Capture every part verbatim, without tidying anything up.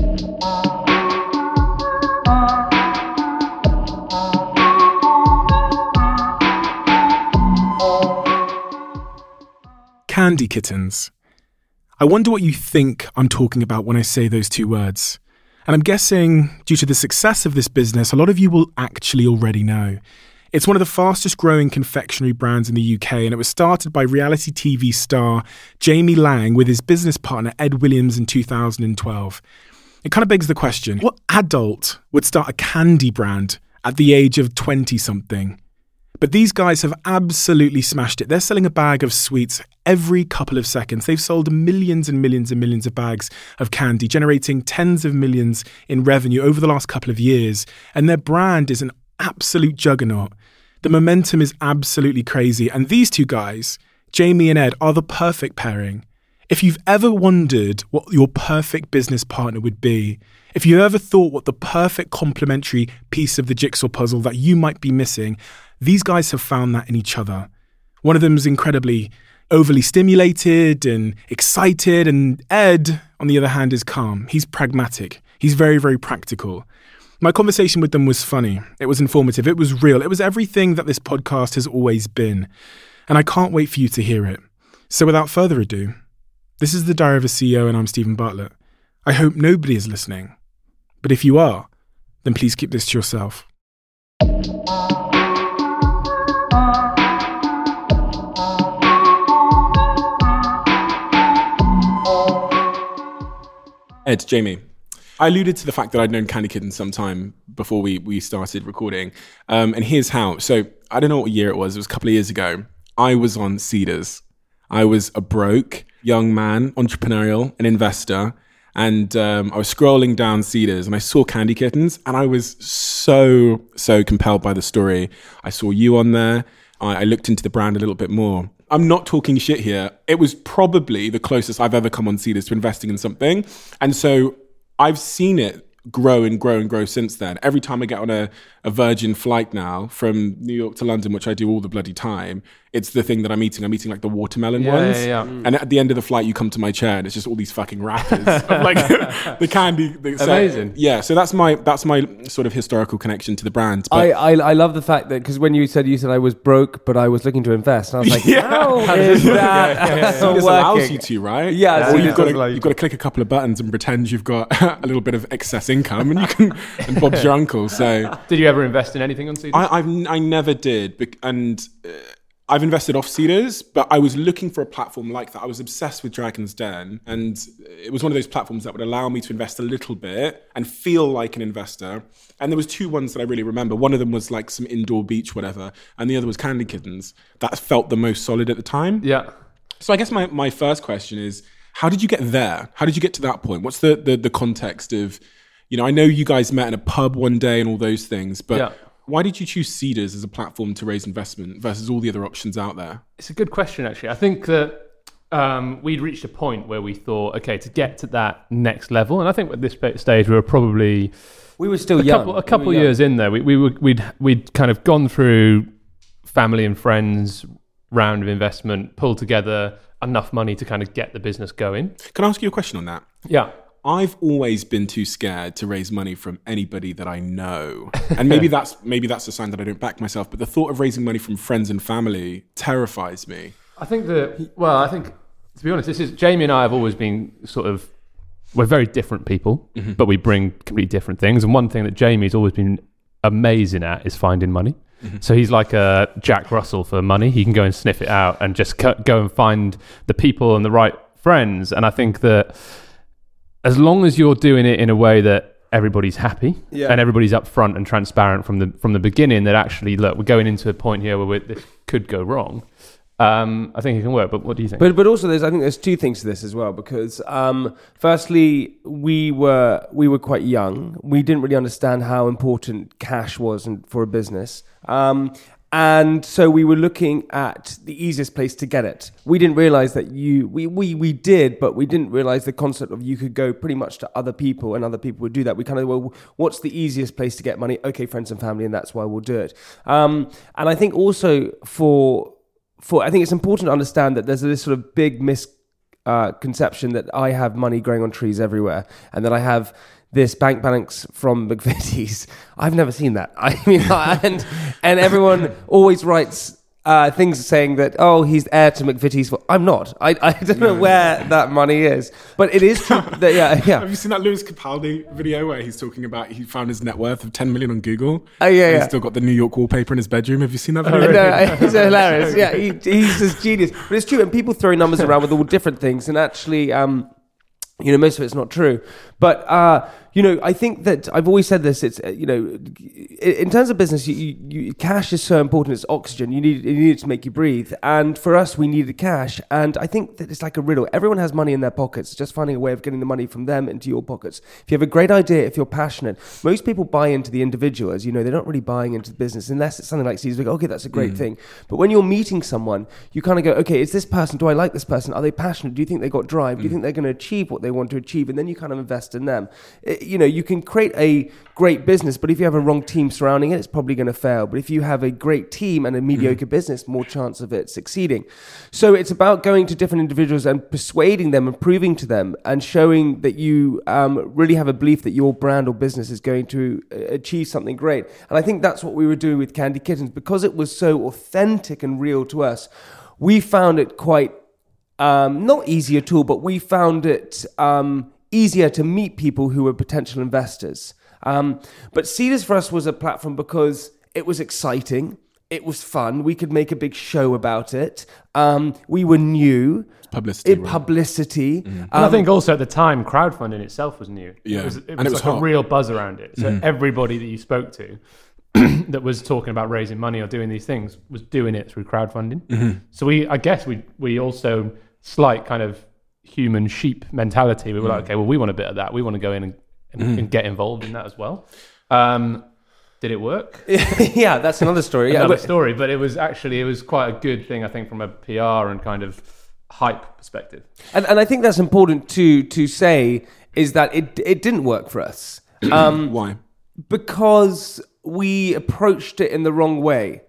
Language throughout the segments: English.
Candy kittens. I wonder what you think I'm talking about when I say those two words. And I'm guessing, due to the success of this business, a lot of you will actually already know. It's one of the fastest growing confectionery brands in the U K, and it was started by reality T V star Jamie Laing with his business partner Ed Williams in two thousand twelve. It kind of begs the question, what adult would start a candy brand at the age of twenty-something? But these guys have absolutely smashed it. They're selling a bag of sweets every couple of seconds. They've sold millions and millions and millions of bags of candy, generating tens of millions in revenue over the last couple of years. And their brand is an absolute juggernaut. The momentum is absolutely crazy. And these two guys, Jamie and Ed, are the perfect pairing. If you've ever wondered what your perfect business partner would be, if you ever thought what the perfect complementary piece of the jigsaw puzzle that you might be missing, these guys have found that in each other. One of them is incredibly overly stimulated and excited, and Ed, on the other hand, is calm. He's pragmatic. He's very, very practical. My conversation with them was funny. It was informative. It was real. It was everything that this podcast has always been. And I can't wait for you to hear it. So without further ado, this is the Diary of a C E O, and I'm Stephen Bartlett. I hope nobody is listening. But if you are, then please keep this to yourself. Ed, Jamie, I alluded to the fact that I'd known Candy Kittens some time before we, we started recording. Um, and here's how. So I don't know what year it was. It was a couple of years ago. I was on Seedrs. I was a broke young man, entrepreneurial, an investor. And um, I was scrolling down Seedrs and I saw Candy Kittens and I was so, so compelled by the story. I saw you on there. I, I looked into the brand a little bit more. I'm not talking shit here. It was probably the closest I've ever come on Seedrs to investing in something. And so I've seen it grow and grow and grow since then. Every time I get on a, a Virgin flight now from New York to London, which I do all the bloody time, it's the thing that I'm eating. I'm eating like the watermelon yeah, ones. Yeah, yeah. Mm. And at the end of the flight, you come to my chair and it's just all these fucking wrappers of like the candy. The, so, Amazing. Yeah. So that's my that's my sort of historical connection to the brand. But I, I I love the fact that, because when you said you said I was broke, but I was looking to invest, and I was like, yeah. how is that yeah, yeah, yeah. working? It allows you to, right? Yeah. Or yeah. you've got to like... you've got to click a couple of buttons and pretend you've got a little bit of excess income, and you can and Bob's your uncle. So did you ever invest in anything on Seedrs? I I've, I never did, and uh, I've invested off Seedrs, but I was looking for a platform like that. I was obsessed with Dragon's Den, and it was one of those platforms that would allow me to invest a little bit and feel like an investor. And there was two ones that I really remember. One of them was like some indoor beach, whatever, and the other was Candy Kittens. That felt the most solid at the time. Yeah. So I guess my, my first question is, how did you get there? How did you get to that point? What's the the, the context of, you know, I know you guys met in a pub one day and all those things, but yeah. Why did you choose Seedrs as a platform to raise investment versus all the other options out there? It's a good question, actually. I think that um, we'd reached a point where we thought, okay, to get to that next level, and I think at this stage we were probably we were still a young. couple, a couple we years young. in there. We, we were, we'd we'd kind of gone through family and friends round of investment, pulled together enough money to kind of get the business going. Can I ask you a question on that? Yeah. I've always been too scared to raise money from anybody that I know. And maybe that's maybe that's a sign that I don't back myself, but the thought of raising money from friends and family terrifies me. I think that, well, I think, to be honest, this is, Jamie and I have always been sort of, we're very different people, mm-hmm. but we bring completely different things. And one thing that Jamie's always been amazing at is finding money. Mm-hmm. So he's like a Jack Russell for money. He can go and sniff it out and just go and find the people and the right friends. And I think that as long as you're doing it in a way that everybody's happy yeah. and everybody's upfront and transparent from the from the beginning, that actually, look, we're going into a point here where we're, this could go wrong. Um, I think it can work. But what do you think? But but also, there's I think there's two things to this as well, because um, firstly, we were we were quite young. We didn't really understand how important cash was for a business. Um, And so we were looking at the easiest place to get it. We didn't realize that you, we, we, we did, but we didn't realize the concept of you could go pretty much to other people and other people would do that. We kind of, well, what's the easiest place to get money? Okay, friends and family, and that's why we'll do it. Um, and I think also for, for, I think it's important to understand that there's this sort of big mis, uh, conception that I have money growing on trees everywhere, and that I have this bank balance from McVitie's. I've never seen that. I mean, and and everyone always writes uh, things saying that, oh, he's heir to McVitie's. I'm not. I I don't know where that money is, but it is true. That, yeah, yeah. Have you seen that Lewis Capaldi video where he's talking about he found his net worth of ten million on Google? Oh yeah, and yeah. He's still got the New York wallpaper in his bedroom. Have you seen that Oh, video? no, it's hilarious. Yeah, he, he's just genius. But it's true, and people throw numbers around with all different things, and actually, um, you know, most of it's not true. But uh, you know, I think that I've always said this. It's uh, you know, in terms of business, you, you, you, cash is so important. It's oxygen. You need you need it to make you breathe. And for us, we needed cash. And I think that it's like a riddle. Everyone has money in their pockets. It's just finding a way of getting the money from them into your pockets. If you have a great idea, if you're passionate, most people buy into the individual. As you know, they're not really buying into the business unless it's something like Caesar's. Like, okay, that's a great mm. thing. But when you're meeting someone, you kind of go, okay, is this person? Do I like this person? Are they passionate? Do you think they got drive? Do you mm. think they're going to achieve what they want to achieve? And then you kind of invest in them. It, you know, you can create a great business, but if you have a wrong team surrounding it, it's probably going to fail. But if you have a great team and a mediocre mm. business, more chance of it succeeding. So it's about going to different individuals and persuading them and proving to them and showing that you um, really have a belief that your brand or business is going to achieve something great. And I think that's what we were doing with Candy Kittens. Because it was so authentic and real to us, we found it quite, um, not easy at all, but we found it um, easier to meet people who were potential investors. Um, but Seedrs for us was a platform because it was exciting. It was fun. We could make a big show about it. Um, we were new. It's publicity. It, right? Publicity. Mm. Um, and I think also at the time, crowdfunding itself was new. Yeah. It was, it was and it was like hot. a real buzz around it. So mm. everybody that you spoke to that was talking about raising money or doing these things was doing it through crowdfunding. Mm-hmm. So we, I guess we we also, slight kind of human sheep mentality. We were mm. like, okay, well, we want a bit of that. We want to go in and, and, mm. and get involved in that as well. Um, did it work? Yeah, that's another story. another yeah, but, story, but it was actually, it was quite a good thing, I think, from a P R and kind of hype perspective. And, and I think that's important to to say is that it it didn't work for us. Um, Why? Because we approached it in the wrong way.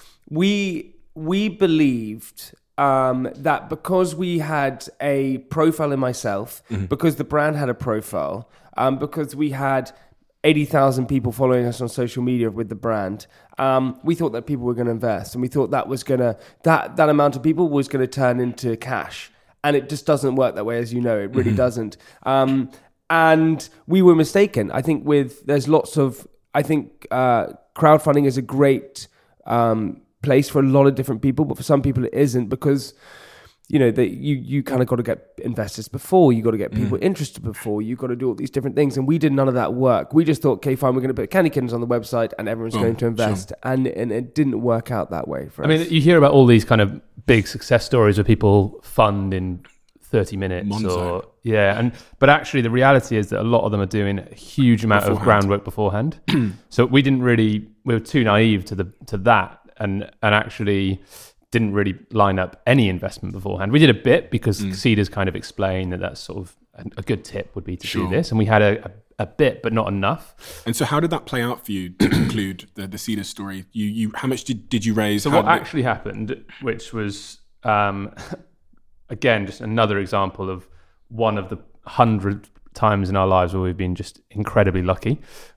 We we believed um, that because we had a profile in myself, mm-hmm. because the brand had a profile, um, because we had eighty thousand people following us on social media with the brand, um, we thought that people were going to invest, and we thought that was going to that that amount of people was going to turn into cash, and it just doesn't work that way, as you know. It really mm-hmm. doesn't. Um, and we were mistaken. I think with there's lots of I think uh, crowdfunding is a great um, place for a lot of different people, but for some people it isn't, because you know that you you kind of got to get investors before, you got to get people mm. interested before, you got to do all these different things, and we did none of that work. We just thought, okay, fine, we're going to put Candy Kittens on the website, and everyone's oh, going to invest, sure. and and it didn't work out that way for I us. mean, you hear about all these kind of big success stories where people fund in thirty minutes Monzo. or yeah, and but actually the reality is that a lot of them are doing a huge amount beforehand. of groundwork beforehand. So we didn't really, we were too naive to the to that, and and actually didn't really line up any investment beforehand. We did a bit because mm. Seedrs kind of explained that that's sort of a, a good tip would be to sure. do this, and we had a, a a bit, but not enough. And so how did that play out for you to conclude the, the Seedrs story? You you how much did, did you raise? So how what actually it... happened, which was um, again just another example of one of the hundred times in our lives where we've been just incredibly lucky.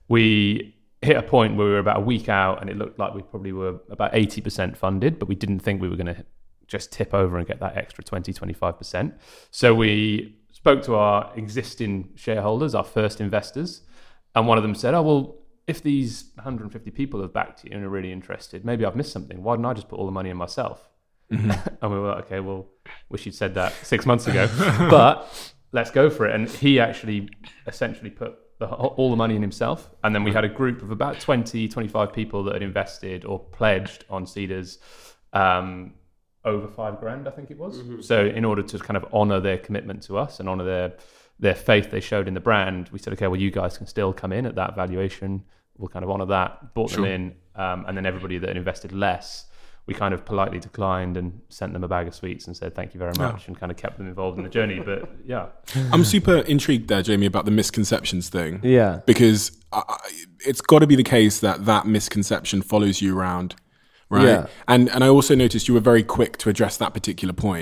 We hit a point where we were about a week out, and it looked like we probably were about eighty percent funded, but we didn't think we were going to just tip over and get that extra twenty, twenty-five percent. So we spoke to our existing shareholders, our first investors, and one of them said, oh, well, if these one hundred fifty people have backed you and are really interested, maybe I've missed something. Why didn't I just put all the money in myself? Mm-hmm. And we were like, okay, well, wish you'd said that six months ago, but let's go for it. And he actually essentially put the, all the money in himself. And then we had a group of about twenty, twenty-five people that had invested or pledged on Seedrs, um, over five grand, I think it was. Mm-hmm. So in order to kind of honor their commitment to us and honor their their faith they showed in the brand, we said, okay, well, you guys can still come in at that valuation. We'll kind of honor that, brought sure. them in. Um, and then everybody that had invested less, we kind of politely declined and sent them a bag of sweets and said, thank you very much, yeah. and kind of kept them involved in the journey. But yeah. I'm super intrigued there, Jamie, about the misconceptions thing. Yeah. Because I, it's got to be the case that that misconception follows you around, right? Yeah. And and I also noticed you were very quick to address that particular point.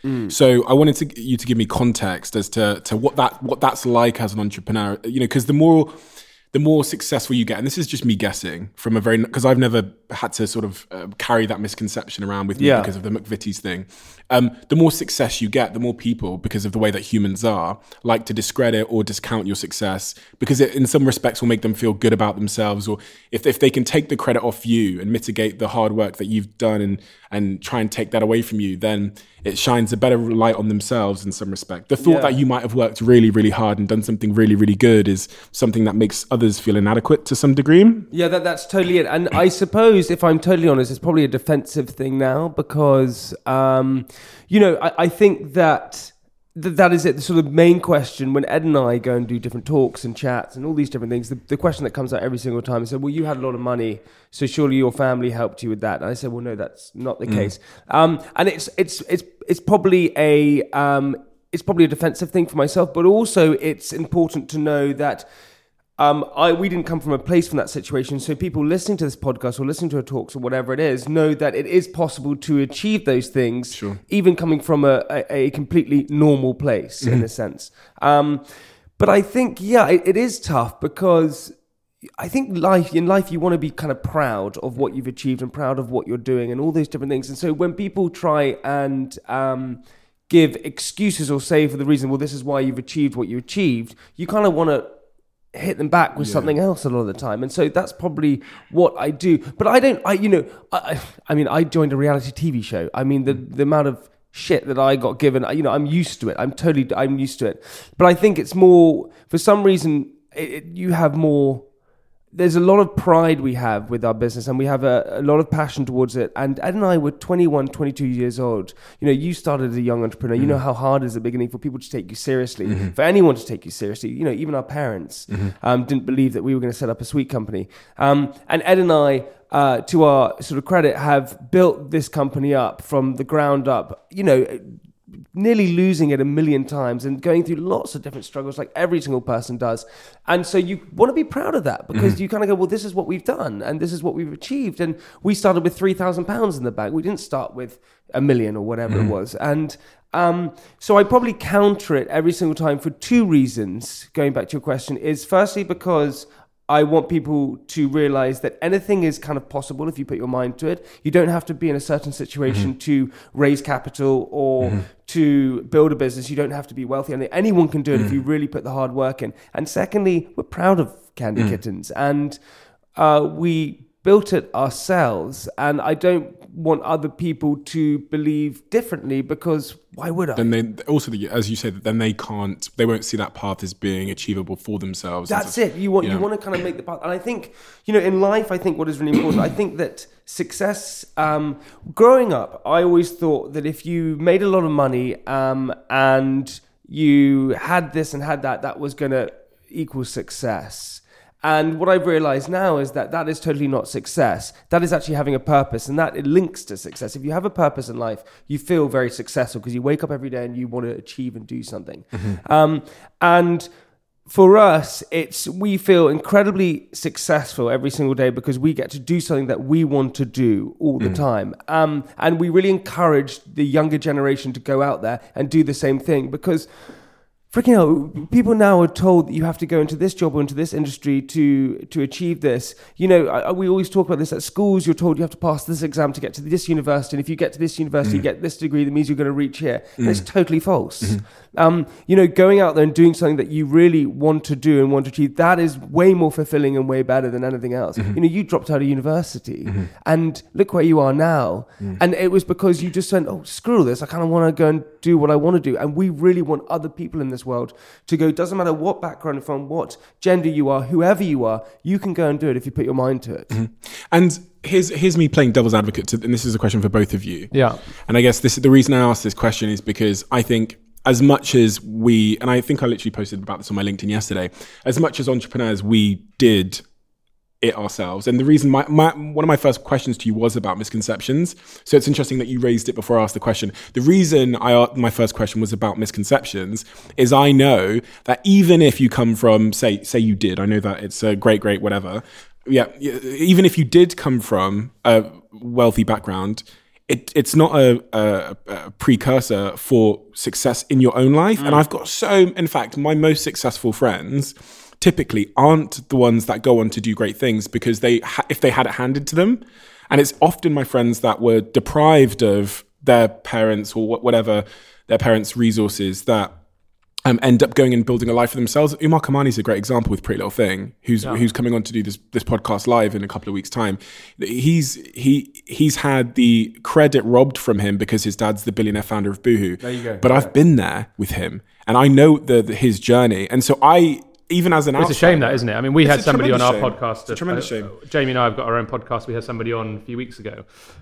Mm. So I wanted to, you to give me context as to to what that what that's like as an entrepreneur. You know, because the more the more successful you get, and this is just me guessing from a very, because I've never had to sort of uh, carry that misconception around with me yeah. because of the McVitie's thing. Um, the more success you get, the more people, because of the way that humans are, like to discredit or discount your success, because it, in some respects, will make them feel good about themselves. Or if if they can take the credit off you and mitigate the hard work that you've done and and try and take that away from you, then it shines a better light on themselves in some respect. The thought yeah. that you might have worked really, really hard and done something really, really good is something that makes others feel inadequate to some degree. Yeah, that, that's totally it. And I suppose, if I'm totally honest, it's probably a defensive thing now because, um, you know, I, I think that th- that is it. The sort of main question when Ed and I go and do different talks and chats and all these different things, the, the question that comes out every single time is, well, you had a lot of money, so surely your family helped you with that. And I said, well, no, that's not the mm. case. Um, and it's it's it's it's probably a um, it's probably a defensive thing for myself, but also it's important to know that um, I we didn't come from a place from that situation. So people listening to this podcast or listening to our talks or whatever it is know that it is possible to achieve those things, sure. even coming from a, a, a completely normal place mm-hmm. in a sense. Um, but I think, yeah, it, it is tough because I think life in life you want to be kind of proud of what you've achieved and proud of what you're doing and all those different things. And so when people try and um, give excuses or say for the reason, well, this is why you've achieved what you achieved, you kind of want to hit them back with yeah. something else a lot of the time. And so that's probably what I do. But I don't, I you know, I, I mean, I joined a reality T V show. I mean, the the amount of shit that I got given, you know, I'm used to it. I'm totally, I'm used to it. But I think it's more, for some reason, it, it, you have more, there's a lot of pride we have with our business and we have a, a lot of passion towards it. And Ed and I were twenty-one, twenty-two years old. You know, you started as a young entrepreneur. Mm-hmm. You know how hard it is at the beginning for people to take you seriously, mm-hmm. for anyone to take you seriously. You know, even our parents mm-hmm. um, didn't believe that we were going to set up a sweet company. Um, and Ed and I, uh, to our sort of credit, have built this company up from the ground up, you know, nearly losing it a million times and going through lots of different struggles like every single person does. And so you want to be proud of that because mm-hmm. you kind of go, well, this is what we've done and this is what we've achieved. And we started with three thousand pounds in the bank. We didn't start with a million or whatever mm-hmm. it was. And um, so I probably counter it every single time for two reasons, going back to your question, is firstly because I want people to realize that anything is kind of possible if you put your mind to it. You don't have to be in a certain situation mm-hmm. to raise capital or mm-hmm. to build a business. You don't have to be wealthy. And anyone can do it mm-hmm. if you really put the hard work in. And secondly, we're proud of Candy mm-hmm. Kittens. And uh, we built it ourselves. And I don't want other people to believe differently because why would I? Then they also, as you said, then they can't, they won't see that path as being achievable for themselves. That's it. You want yeah. you want to kind of make the path. And I think, you know, in life, I think what is really important, I think that success, um, growing up, I always thought that if you made a lot of money um, and you had this and had that, that was going to equal success. And what I've realized now is that that is totally not success. That is actually having a purpose, and that it links to success. If you have a purpose in life, you feel very successful because you wake up every day and you want to achieve and do something. Mm-hmm. Um, and for us, it's we feel incredibly successful every single day because we get to do something that we want to do all the mm. time. Um, and we really encourage the younger generation to go out there and do the same thing because freaking hell, people now are told that you have to go into this job or into this industry to to achieve this. You know, I, we always talk about this at schools. You're told you have to pass this exam to get to this university. And if you get to this university, mm. you get this degree, that means you're going to reach here. Mm. And it's totally false. Mm-hmm. Um, you know, going out there and doing something that you really want to do and want to achieve, that is way more fulfilling and way better than anything else. Mm-hmm. You know, you dropped out of university mm-hmm. and look where you are now. Mm. And it was because you just said, oh, screw this. I kind of want to go and do what I want to do. And we really want other people in this world to go, doesn't matter what background you're from, what gender you are, whoever you are, you can go and do it if you put your mind to it. Mm-hmm. And here's here's me playing devil's advocate, to, and this is a question for both of you. Yeah. And I guess this the reason I asked this question is because I think as much as we, and I think I literally posted about this on my LinkedIn yesterday, as much as entrepreneurs, we did it ourselves. And the reason my, my one of my first questions to you was about misconceptions. So it's interesting that you raised it before I asked the question. The reason I my first question was about misconceptions is I know that even if you come from, say, say you did, I know that it's a great, great, whatever. Yeah. Even if you did come from a wealthy background, it, it's not a, a, a precursor for success in your own life. Mm. And I've got so, in fact, my most successful friends typically aren't the ones that go on to do great things because they, ha- if they had it handed to them, and it's often my friends that were deprived of their parents or whatever their parents' resources that um, end up going and building a life for themselves. Umar Kamani is a great example with Pretty Little Thing, who's yeah. who's coming on to do this this podcast live in a couple of weeks' time. He's he he's had the credit robbed from him because his dad's the billionaire founder of Boohoo. There you go. But yeah. I've been there with him, and I know the, the his journey, and so I. Even as an it's outsider, a shame that, isn't it? I mean, we it's had somebody on our shame. podcast. It's a tremendous uh, shame. Jamie and I have got our own podcast. We had somebody on a few weeks ago,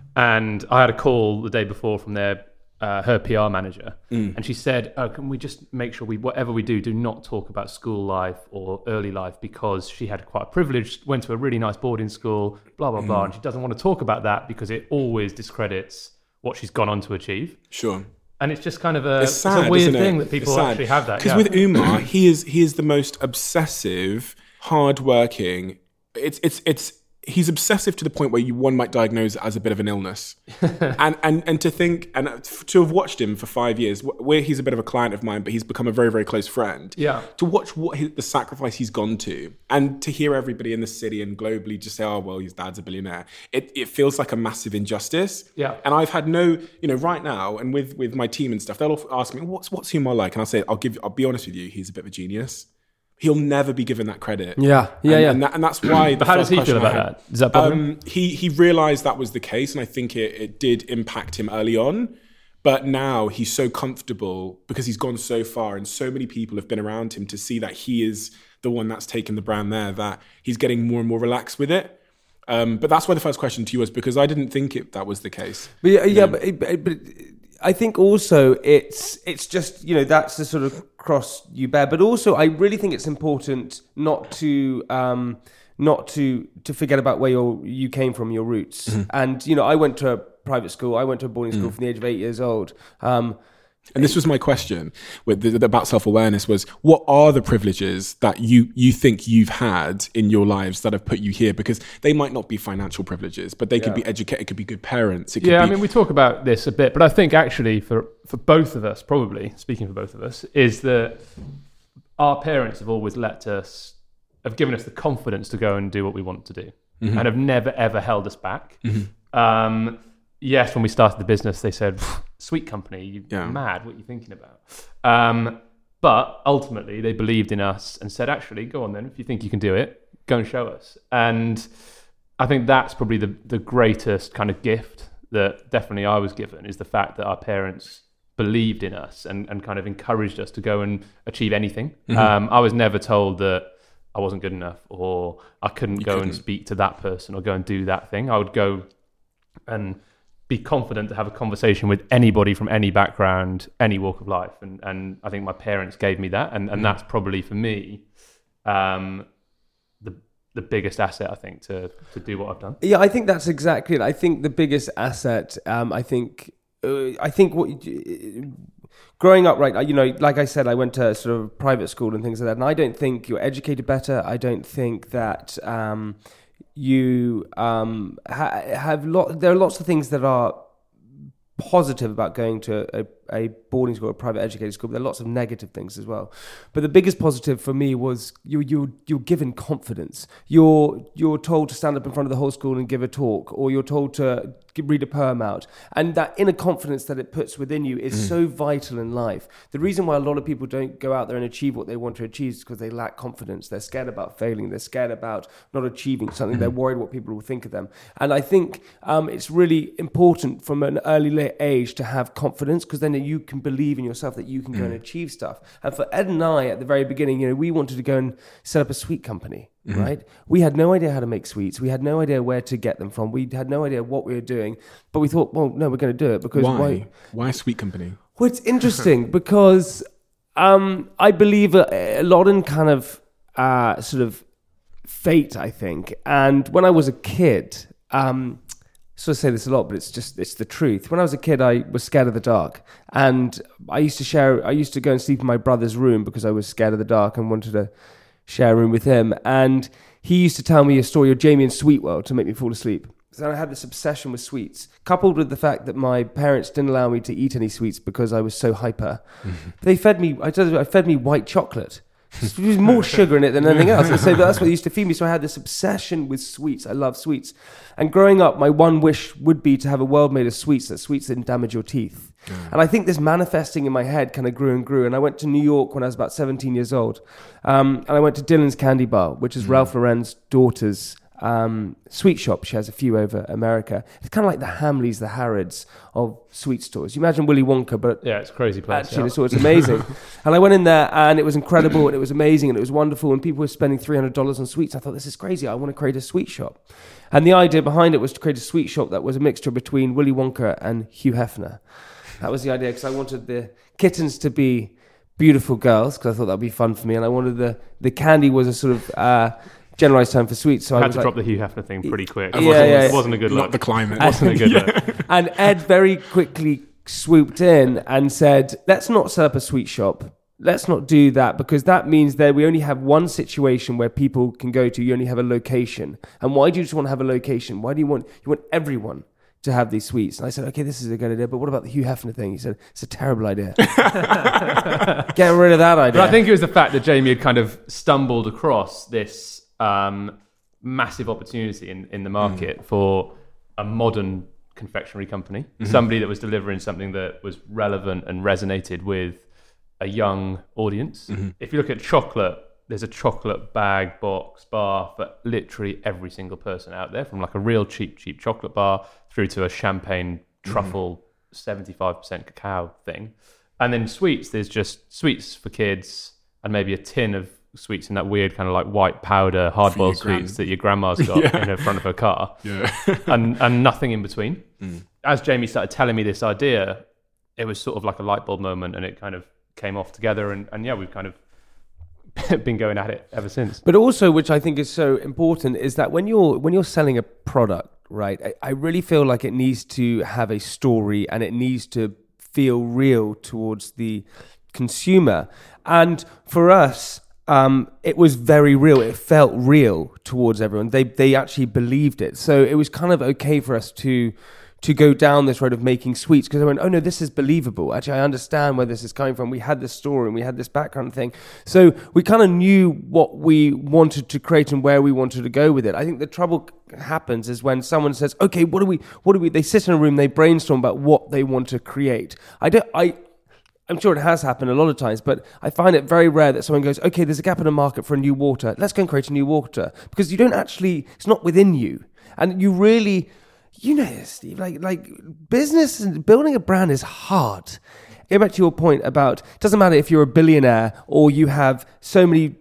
and I had a call the day before from their uh, her P R manager, mm. and she said, "Oh, can we just make sure we, whatever we do, do not talk about school life or early life because she had quite a privilege, went to a really nice boarding school, blah blah mm. blah, and she doesn't want to talk about that because it always discredits what she's gone on to achieve." Sure. And it's just kind of a, it's sad, it's a weird isn't thing it? that people actually have that. Because yeah. with Umar, he is he is the most obsessive, hardworking. It's it's it's he's obsessive to the point where you one might diagnose it as a bit of an illness. and and and to think and to have watched him for five years, where he's a bit of a client of mine, but he's become a very very close friend. Yeah. To watch what his, the sacrifice he's gone to, and to hear everybody in the city and globally just say, "Oh well, his dad's a billionaire," it it feels like a massive injustice. Yeah. And I've had no, you know, right now, and with with my team and stuff, they'll often ask me, "What's what's Umar like?" And I'll say, "I'll give, I'll be honest with you, he's a bit of a genius." He'll never be given that credit. Yeah, yeah, and, yeah. And, that, and that's why. But how does he feel about had, that? Does that bother um, him? He he realised that was the case, and I think it, it did impact him early on. But now he's so comfortable because he's gone so far, and so many people have been around him to see that he is the one that's taken the brand there. That he's getting more and more relaxed with it. Um, but that's why the first question to you was because I didn't think it, that was the case. But yeah, yeah but, but, but I think also it's it's just, you know, that's the sort of cross you bear. But also, I really think it's important not to um, not to to forget about where you you came from, your roots. Mm-hmm. And you know, I went to a private school. I went to a boarding school mm. from the age of eight years old. Um, And this was my question with the, about self-awareness was, what are the privileges that you, you think you've had in your lives that have put you here? Because they might not be financial privileges, but they could yeah. be educated, it could be good parents. It could yeah, be... I mean, we talk about this a bit, but I think actually for, for both of us, probably, speaking for both of us, is that our parents have always let us, have given us the confidence to go and do what we want to do mm-hmm. and have never, ever held us back. Mm-hmm. Um, yes, when we started the business, they said, sweet company, you're yeah. mad, what are you thinking about? Um, but ultimately, they believed in us and said, actually, go on then, if you think you can do it, go and show us. And I think that's probably the, the greatest kind of gift that definitely I was given, is the fact that our parents believed in us and, and kind of encouraged us to go and achieve anything. Mm-hmm. Um, I was never told that I wasn't good enough or I couldn't you go couldn't. and speak to that person or go and do that thing. I would go and be confident to have a conversation with anybody from any background, any walk of life. And, and I think my parents gave me that. And, and that's probably for me, um, the the biggest asset, I think, to, to do what I've done. Yeah, I think that's exactly it. I think the biggest asset, um, I think, uh, I think what you, growing up, right, you know, like I said, I went to sort of private school and things like that. And I don't think you're educated better. I don't think that, um, you um, ha- have lot. There are lots of things that are positive about going to a, a boarding school, a private educated school, but there are lots of negative things as well. But the biggest positive for me was you you you're given confidence. You're you're told to stand up in front of the whole school and give a talk, or you're told to read a poem out, and that inner confidence that it puts within you is mm. so vital in life. The reason why a lot of people don't go out there and achieve what they want to achieve is because they lack confidence. They're scared about failing. They're scared about not achieving something. Mm. They're worried what people will think of them. And I think um, it's really important from an early age to have confidence, because then you can believe in yourself that you can go mm. and achieve stuff. And for Ed and I, at the very beginning, you know, we wanted to go and set up a sweet company. Mm-hmm. Right? We had no idea how to make sweets. We had no idea where to get them from. We had no idea what we were doing. But we thought, well, no, we're going to do it because why? Why, why a sweet company? Well, it's interesting because um, I believe a, a lot in kind of uh, sort of fate, I think. And when I was a kid, um, I sort of say this a lot, but it's just it's the truth. When I was a kid, I was scared of the dark, and I used to share. I used to go and sleep in my brother's room because I was scared of the dark and wanted to share a room with him. And he used to tell me a story of Jamie and Sweetwell to make me fall asleep. So I had this obsession with sweets, coupled with the fact that my parents didn't allow me to eat any sweets because I was so hyper. Mm-hmm. They fed me, I told you, I fed me white chocolate. There's more sugar in it than anything else. So that's what they used to feed me. So I had this obsession with sweets. I love sweets. And growing up, my one wish would be to have a world made of sweets, that sweets didn't damage your teeth. Mm. And I think this manifesting in my head kind of grew and grew. And I went to New York when I was about seventeen years old. Um, and I went to Dylan's Candy Bar, which is mm. Ralph Lauren's daughter's um, sweet shop. She has a few over America. It's kind of like the Hamleys, the Harrods of sweet stores. You imagine Willy Wonka, but yeah, it's a crazy place. Actually, yeah. so it's amazing. And I went in there, and it was incredible, and it was amazing, and it was wonderful. And people were spending three hundred dollars on sweets. I thought, this is crazy. I want to create a sweet shop. And the idea behind it was to create a sweet shop that was a mixture between Willy Wonka and Hugh Hefner. That was the idea, because I wanted the kittens to be beautiful girls, because I thought that would be fun for me, and I wanted the the candy was a sort of uh, generalized term for sweets. So I I had was to like, drop the Hugh Hefner thing pretty quick. Yeah, It wasn't, yeah, it wasn't a good Not look. the climate. It wasn't a good look. And Ed very quickly swooped in and said, let's not set up a sweet shop. Let's not do that, because that means that we only have one situation where people can go to. You only have a location. And why do you just want to have a location? Why do you want, you want everyone to have these sweets? And I said, okay, this is a good idea, but what about the Hugh Hefner thing? He said, it's a terrible idea. Get rid of that idea. But I think it was the fact that Jamie had kind of stumbled across this um, massive opportunity in, in the market mm. for a modern confectionery company, mm-hmm. somebody that was delivering something that was relevant and resonated with a young audience. Mm-hmm. If you look at chocolate, there's a chocolate bag, box, bar for literally every single person out there, from like a real cheap, cheap chocolate bar through to a champagne truffle, mm-hmm. seventy-five percent cacao thing. And then sweets, there's just sweets for kids and maybe a tin of sweets in that weird kind of like white powder hard-boiled sweets that your grandma's got yeah. in the front of her car. Yeah. and and nothing in between. Mm. As Jamie started telling me this idea, it was sort of like a light bulb moment, and it kind of came off together. And, and yeah, we've kind of been going at it ever since. But also, which I think is so important, is that when you're when you're selling a product, right, I, I really feel like it needs to have a story, and it needs to feel real towards the consumer. And for us, Um, it was very real. It felt real towards everyone. They they actually believed it. So it was kind of okay for us to to go down this road of making sweets, because I went, oh no, this is believable. Actually, I understand where this is coming from. We had this story and we had this background thing. So we kind of knew what we wanted to create and where we wanted to go with it. I think the trouble happens is when someone says, okay, what do we, what do we, they sit in a room, they brainstorm about what they want to create. I don't, I, I'm sure it has happened a lot of times, but I find it very rare that someone goes, okay, there's a gap in the market for a new water. Let's go and create a new water. Because you don't actually, it's not within you. And you really, you know this, Steve, like, like business and building a brand is hard. Going back to your point about, it doesn't matter if you're a billionaire or you have so many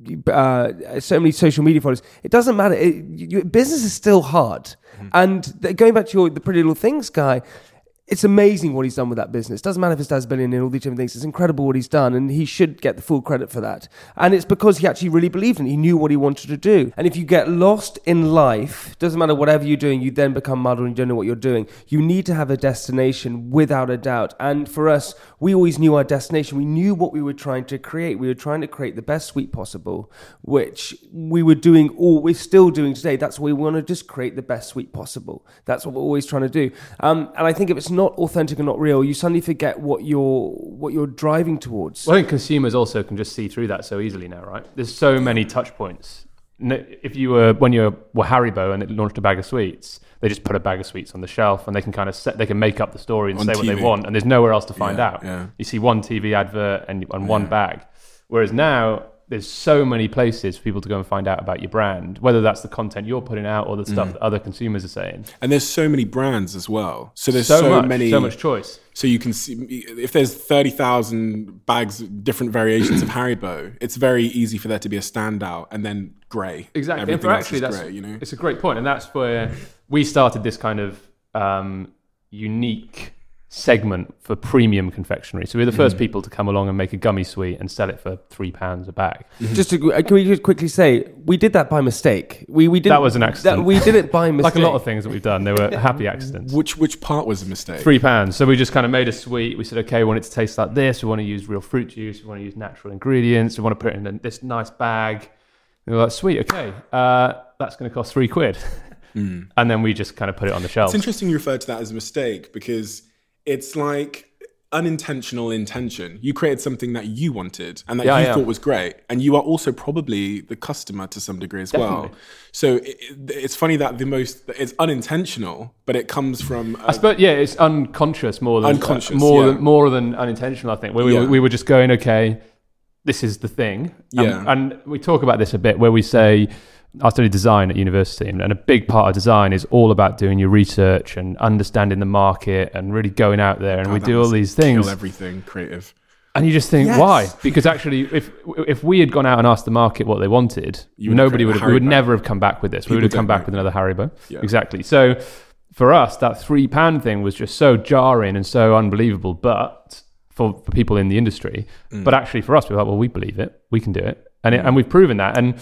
uh, so many social media followers. It doesn't matter. It, you, business is still hard. Mm-hmm. And th- going back to your, the Pretty Little Things guy, it's amazing what he's done with that business. Doesn't matter if his dad's a billionaire and all these different things. It's incredible what he's done, and he should get the full credit for that. And it's because he actually really believed in it. He knew what he wanted to do. And if you get lost in life, doesn't matter whatever you're doing, you then become muddled and you don't know what you're doing. You need to have a destination without a doubt. And for us, we always knew our destination. We knew what we were trying to create. We were trying to create the best sweet possible, which we were doing, all we're still doing today. That's what we want to just create the best sweet possible. That's what we're always trying to do. Um, and I think if it's not authentic and not real, you suddenly forget what you're what you're driving towards. Well, I think consumers also can just see through that so easily now, right? There's so many touch points. If you were when you were Haribo and it launched a bag of sweets, they just put a bag of sweets on the shelf, and they can kind of set, they can make up the story and on say T V. What they want, and there's nowhere else to find yeah, out. Yeah. You see one T V advert and, and yeah. one bag, whereas now there's so many places for people to go and find out about your brand, whether that's the content you're putting out or the stuff mm. that other consumers are saying. And there's so many brands as well. So there's so, so much, many, so much choice. So you can see, if there's thirty thousand bags, different variations of Haribo, it's very easy for there to be a standout and then grey. Exactly. Everything and for actually, that's, grey, you know? It's a great point. And that's where we started this kind of um, unique segment for premium confectionery. So we were the first mm. people to come along and make a gummy sweet and sell it for three pounds a bag. Mm-hmm. Just to, can we just quickly say, we did that by mistake. We we did that was an accident. That, we did it by mistake. Like a lot of things that we've done, they were happy accidents. Which which part was a mistake? Three pounds. So we just kind of made a sweet. We said, okay, we want it to taste like this. We want to use real fruit juice. We want to use natural ingredients. We want to put it in this nice bag. And we were like, sweet, okay, uh, that's going to cost three quid. Mm. And then we just kind of put it on the shelf. It's interesting you referred to that as a mistake because it's like unintentional intention. You created something that you wanted and that yeah, you yeah. thought was great. And you are also probably the customer to some degree as Definitely. well. So it, it's funny that the most, it's unintentional, but it comes from... A, I suppose, yeah, it's unconscious more than... Unconscious, uh, more, yeah. than, more than unintentional, I think. Where we, yeah. we were just going, okay, this is the thing. Yeah. Um, and we talk about this a bit where we say... I studied design at university, and a big part of design is all about doing your research and understanding the market and really going out there. And God, we do all these things. Kill everything creative. And you just think, yes. why? Because actually, if if we had gone out and asked the market what they wanted, would nobody would. We would never have come back with this. People we would have come back know. with another Haribo. Yeah. Exactly. So for us, that three pound thing was just so jarring and so unbelievable. But for, for people in the industry, mm. but actually for us, we were like, well, we believe it. We can do it, and it, and we've proven that. And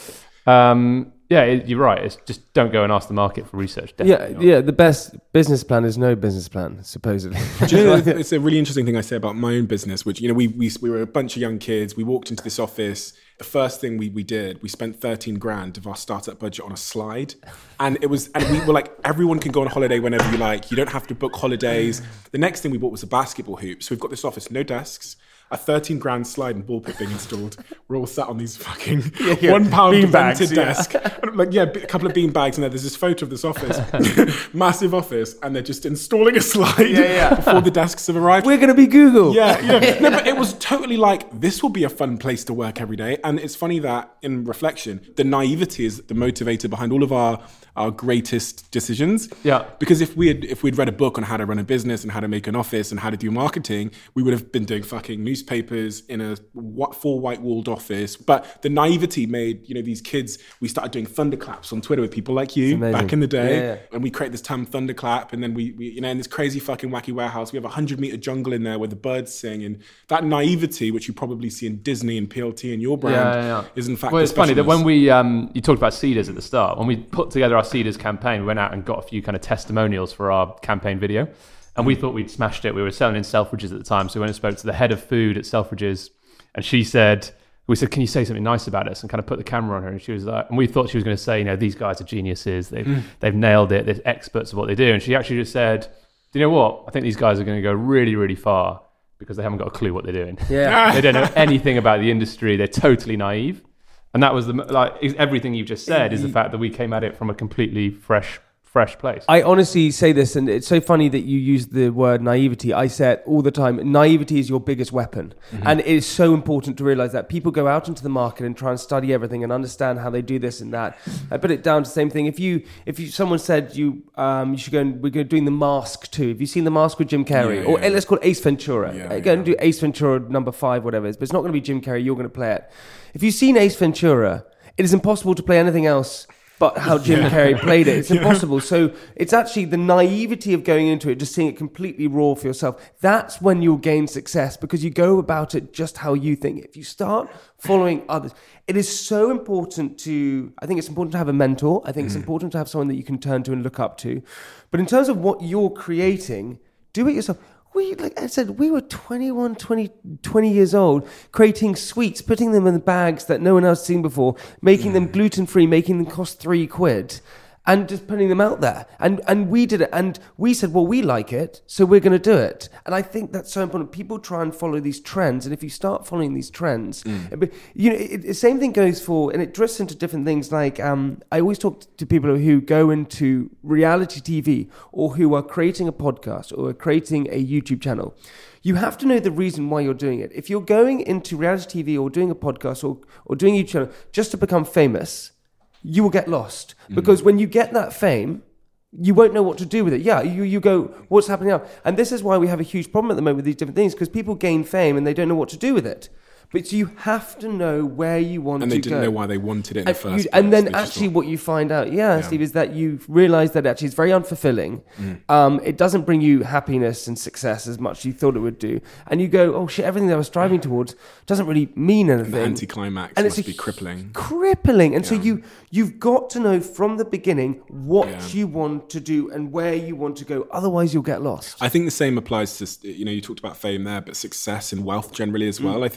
um, yeah, it, you're right. It's just don't go and ask the market for research. Definitely yeah, not. yeah. The best business plan is no business plan, supposedly. Do you know, it's a really interesting thing I say about my own business, which, you know, we we we were a bunch of young kids. We walked into this office. The first thing we, we did, we spent thirteen grand of our startup budget on a slide. And it was, and we were like, everyone can go on holiday whenever you like. You don't have to book holidays. The next thing we bought was a basketball hoop. So we've got this office, no desks, a thirteen grand slide and ball pit being installed. We're all sat on these fucking yeah, yeah. one pound bean vented bags, yeah. desk. Like, yeah, a couple of bean bags. And then there's this photo of this office, massive office. And they're just installing a slide yeah, yeah. before the desks have arrived. We're going to be Google. Yeah, yeah. No, but it was totally like, this will be a fun place to work every day. And it's funny that in reflection, the naivety is the motivator behind all of our, our greatest decisions. Yeah. Because if we had if we'd read a book on how to run a business and how to make an office and how to do marketing, we would have been doing fucking newspapers in a four white walled office. But the naivety made, you know, these kids, we started doing thunderclaps on Twitter with people like you back in the day. Yeah, yeah. And we created this term thunderclap. And then we, we, you know, in this crazy fucking wacky warehouse, we have a hundred meter jungle in there where the birds sing. And that naivety, which you probably see in Disney and P L T and your brand, yeah, yeah, yeah. is in fact well, it's funny that when we, um, you talked about Cedars at the start, when we put together our Cedars campaign, we went out and got a few kind of testimonials for our campaign video. And we thought we'd smashed it. We were selling in Selfridges at the time. So we went and spoke to the head of food at Selfridges. And she said, we said, can you say something nice about us? And kind of put the camera on her. And she was like, and we thought she was going to say, you know, these guys are geniuses. They've, mm. they've nailed it. They're experts of what they do. And she actually just said, do you know what? I think these guys are going to go really, really far because they haven't got a clue what they're doing. Yeah. They don't know anything about the industry. They're totally naive. And that was the, like, everything you've just said is the fact that we came at it from a completely fresh fresh place. I honestly say this, and it's so funny that you use the word naivety. I say it all the time. Naivety is your biggest weapon. Mm-hmm. And it is so important to realize that people go out into the market and try and study everything and understand how they do this and that. I put it down to the same thing. If you, if you, someone said you, um, you should go and we're going doing The Mask too. Have you seen The Mask with Jim Carrey? Yeah, or yeah. let's call it Ace Ventura. Yeah, go yeah. and do Ace Ventura number five, whatever it is. But it's not going to be Jim Carrey. You're going to play it. If you've seen Ace Ventura, it is impossible to play anything else but how Jim yeah. Carrey played it. It's impossible. Yeah. So it's actually the naivety of going into it, just seeing it completely raw for yourself. That's when you'll gain success because you go about it just how you think. If you start following others, it is so important to, I think it's important to have a mentor. I think mm. it's important to have someone that you can turn to and look up to. But in terms of what you're creating, do it yourself. We, like I said, we were twenty-one, twenty, twenty years old, creating sweets, putting them in the bags that no one else seen before, making them gluten-free, making them cost three quid, and just putting them out there. And and we did it, and we said, well, we like it, so we're going to do it. And I think that's so important. People try and follow these trends, and if you start following these trends, mm. it, you know, it, the same thing goes for, and it drifts into different things. Like um, I always talk to people who go into reality T V or who are creating a podcast or are creating a YouTube channel. You have to know the reason why you're doing it. If you're going into reality T V or doing a podcast or or doing a YouTube channel just to become famous, you will get lost because mm. when you get that fame, you won't know what to do with it. Yeah, you, you go, what's happening now? And this is why we have a huge problem at the moment with these different things because people gain fame and they don't know what to do with it. But you have to know where you want to go. And they didn't know why they wanted it in and the first you, place. And then they actually what you find out, yeah, yeah, Steve, is that you realise that actually it's very unfulfilling. Mm. Um, it doesn't bring you happiness and success as much as you thought it would do. And you go, oh shit, everything that I was striving towards doesn't really mean anything. And the anticlimax and must it's be crippling. Crippling. And yeah. so you, you've got to know from the beginning what yeah. you want to do and where you want to go. Otherwise you'll get lost. I think the same applies to, you know, you talked about fame there, but success and wealth generally as well. Mm. I think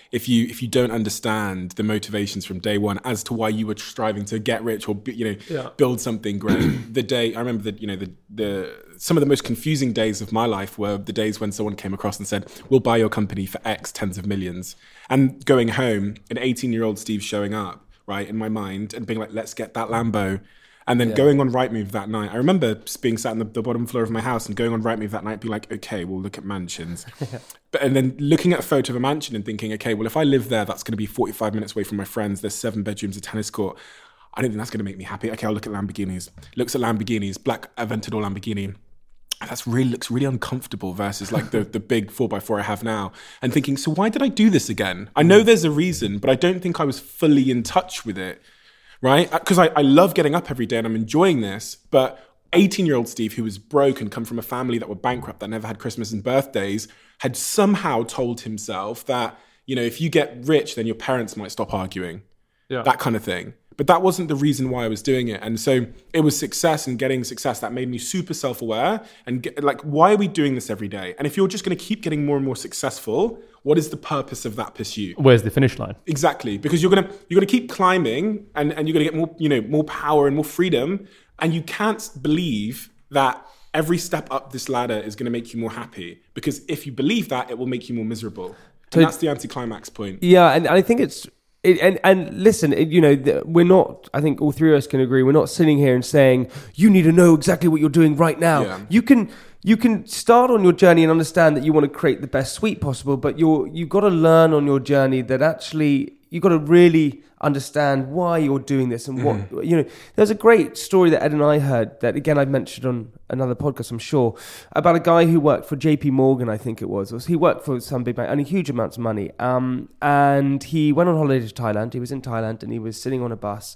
if you if you don't understand the motivations from day one as to why you were striving to get rich or you know Yeah. build something great. The day I remember that you know the the some of the most confusing days of my life were the days when someone came across and said, "We'll buy your company for X tens of millions," and going home, an eighteen-year-old Steve showing up right in my mind and being like, "Let's get that Lambo." And then Yeah. going on Rightmove that night. I remember being sat on the, the bottom floor of my house and going on Rightmove that night, being like, okay, we'll look at mansions. But and then looking at a photo of a mansion and thinking, okay, well, if I live there, that's going to be forty-five minutes away from my friends. There's seven bedrooms, a tennis court. I don't think that's going to make me happy. Okay, I'll look at Lamborghinis. Looks at Lamborghinis, black Aventador Lamborghini. That's really looks really uncomfortable versus like the, the big four by four I have now. And thinking, so why did I do this again? I know there's a reason, but I don't think I was fully in touch with it. Right? Because I, I love getting up every day and I'm enjoying this. But eighteen-year-old Steve, who was broke and come from a family that were bankrupt, that never had Christmas and birthdays, had somehow told himself that, you know, if you get rich, then your parents might stop arguing. Yeah. That kind of thing. But that wasn't the reason why I was doing it. And so it was success and getting success that made me super self-aware and get, like, why are we doing this every day? And if you're just going to keep getting more and more successful, what is the purpose of that pursuit? Where's the finish line? Exactly, because you're gonna you're gonna keep climbing, and, and you're gonna get more you know more power and more freedom, and you can't believe that every step up this ladder is gonna make you more happy. Because if you believe that, it will make you more miserable. And that's the anti-climax point. Yeah, and I think it's it, and and listen, it, you know, the, we're not. I think all three of us can agree. We're not sitting here and saying you need to know exactly what you're doing right now. Yeah. You can. You can start on your journey and understand that you want to create the best suite possible, but you're you've got to learn on your journey that actually you've got to really understand why you're doing this and what mm. you know. There's a great story that Ed and I heard that again I've mentioned on another podcast, I'm sure, about a guy who worked for J P Morgan, I think it was. He worked for some big bank, earning huge amounts of money, um, and he went on holiday to Thailand. He was in Thailand and he was sitting on a bus,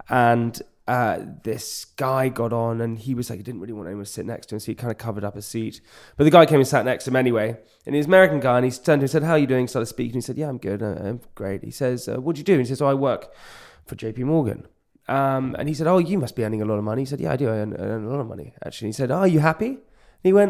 and Uh, this guy got on and he was like, he didn't really want anyone to sit next to him, so he kind of covered up a seat. But the guy came and sat next to him anyway. And he's an American guy, and he turned to him and said, how are you doing? Started speaking. He said, yeah, I'm good. I'm great. He says, uh, what do you do? And he says, oh, I work for J P Morgan. Um, and he said, oh, you must be earning a lot of money. He said, yeah, I do. I earn, I earn a lot of money, actually. He said, oh, are you happy? And he went,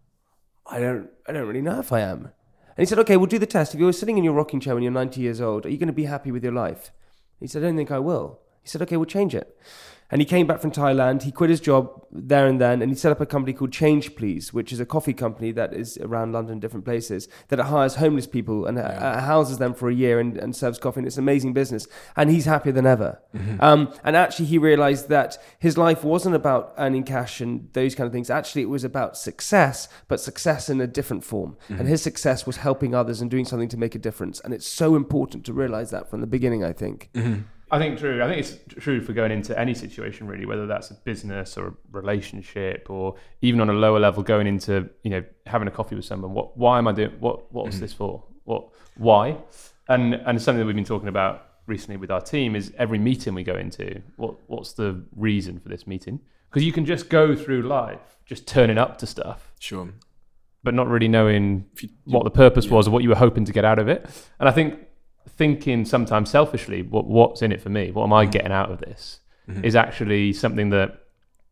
I don't, I don't really know if I am. And he said, okay, we'll do the test. If you're sitting in your rocking chair when you're ninety years old, are you going to be happy with your life? He said, I don't think I will. He said, okay, we'll change it. And he came back from Thailand. He quit his job there and then, and he set up a company called Change Please, which is a coffee company that is around London, different places, that hires homeless people and yeah. uh, houses them for a year and, and serves coffee. And it's an amazing business. And he's happier than ever. Mm-hmm. Um, and actually, he realized that his life wasn't about earning cash and those kind of things. Actually, it was about success, but success in a different form. Mm-hmm. And his success was helping others and doing something to make a difference. And it's so important to realize that from the beginning, I think. Mm-hmm. I think true. I think it's true for going into any situation, really, whether that's a business or a relationship, or even on a lower level, going into, you know, having a coffee with someone. What? Why am I doing? What? What was mm-hmm. this for? What? Why? And and something that we've been talking about recently with our team is every meeting we go into. What? What's the reason for this meeting? Because you can just go through life just turning up to stuff, sure, but not really knowing you, what the purpose yeah. was or what you were hoping to get out of it. And I think, thinking sometimes selfishly, what what's in it for me? What am I getting out of this? Mm-hmm. Is actually something that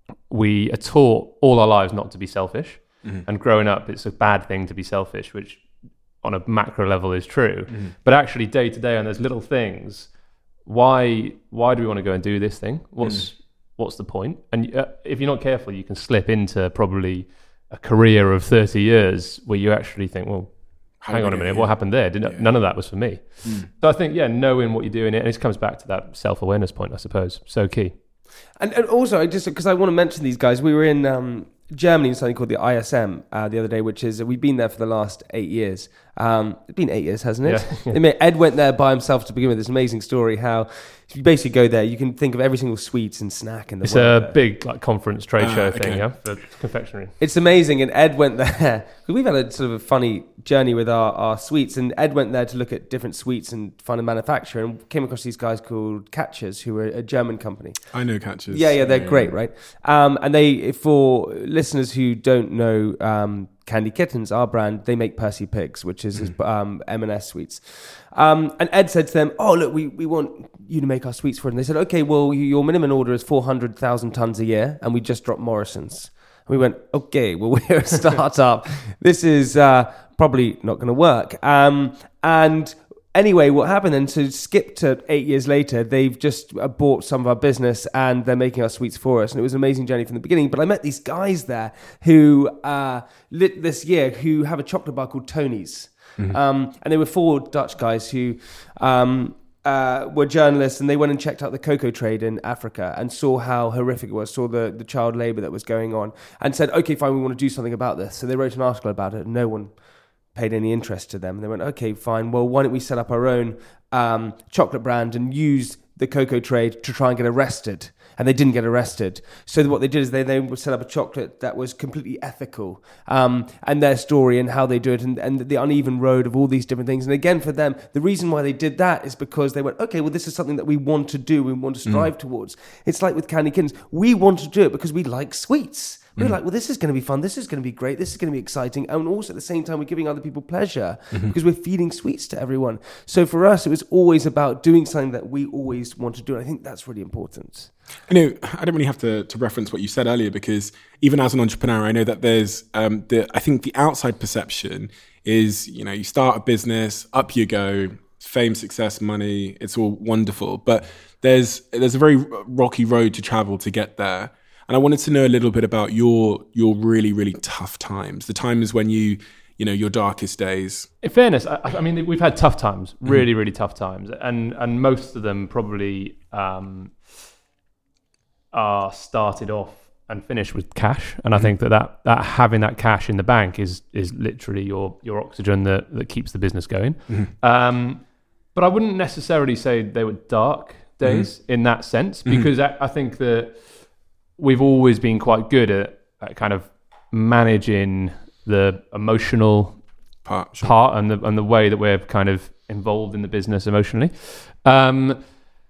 we are taught all our lives not to be selfish. Mm-hmm. And growing up, it's a bad thing to be selfish, which on a macro level is true. Mm-hmm. But actually, day to day on those little things, why why do we want to go and do this thing? What's mm-hmm. what's the point? And uh, if you're not careful, you can slip into probably a career of thirty years where you actually think, well, hang on a minute, what happened there? Did yeah. None of that was for me. Mm. So I think, yeah, knowing what you're doing, and it comes back to that self-awareness point, I suppose. So key. And, and also, I just because I want to mention these guys, we were in um, Germany in something called the I S M uh, the other day, which is, we've been there for the last eight years. Um, it's been eight years, hasn't it? Yeah. I mean, Ed went there by himself to begin with. This amazing story how you basically go there, you can think of every single sweet and snack in the it's world. It's a big like conference trade uh, show okay. thing, yeah, for confectionery. It's amazing, and Ed went there because we've had a sort of a funny journey with our, our sweets, and Ed went there to look at different sweets and find a manufacturer, and came across these guys called Catchers, who are a German company. I know Catchers. Yeah, yeah, they're yeah. great, right? Um, and they, for listeners who don't know, um, Candy Kittens, our brand, they make Percy Pigs, which is mm. um, M and S sweets. Um, and Ed said to them, oh, look, we, we want you to make our sweets for us. And they said, okay, well, your minimum order is four hundred thousand tons a year, and we just dropped Morrison's. And we went, okay, well, we're a startup. This is uh, probably not going to work. Um, and anyway, what happened then, so skip to eight years later, they've just uh, bought some of our business and they're making our sweets for us. And it was an amazing journey from the beginning. But I met these guys there who, uh, lit this year, who have a chocolate bar called Tony's. Mm-hmm. Um, and they were four Dutch guys who um, uh, were journalists, and they went and checked out the cocoa trade in Africa and saw how horrific it was, saw the, the child labour that was going on, and said, okay, fine, we want to do something about this. So they wrote an article about it, and no one paid any interest to them. And they went, okay, fine, well, why don't we set up our own um, chocolate brand and use the cocoa trade to try and get arrested? And they didn't get arrested. So what they did is they they would set up a chocolate that was completely ethical, um, and their story and how they do it, and, and the uneven road of all these different things. And again, for them, the reason why they did that is because they went, okay, well, this is something that we want to do, we want to strive mm. towards. It's like with Candy Kittens. We want to do it because we like sweets. We're mm. like, well, this is going to be fun. This is going to be great. This is going to be exciting. And also at the same time, we're giving other people pleasure mm-hmm. because we're feeding sweets to everyone. So for us, it was always about doing something that we always want to do. And I think that's really important. I know I don't really have to, to reference what you said earlier, because even as an entrepreneur, I know that there's, um, the, I think the outside perception is, you know, you start a business, up you go, fame, success, money, it's all wonderful. But there's there's a very rocky road to travel to get there. And I wanted to know a little bit about your your really, really tough times, the times when you, you know, your darkest days. In fairness, I, I mean, we've had tough times, really, mm. really tough times. And and most of them probably um, are started off and finished with cash. And I mm. think that, that that having that cash in the bank is is literally your your oxygen that, that keeps the business going. Mm. Um, but I wouldn't necessarily say they were dark days mm. in that sense, because mm. I, I think that we've always been quite good at, at kind of managing the emotional part, sure. part and the and the way that we're kind of involved in the business emotionally. Um,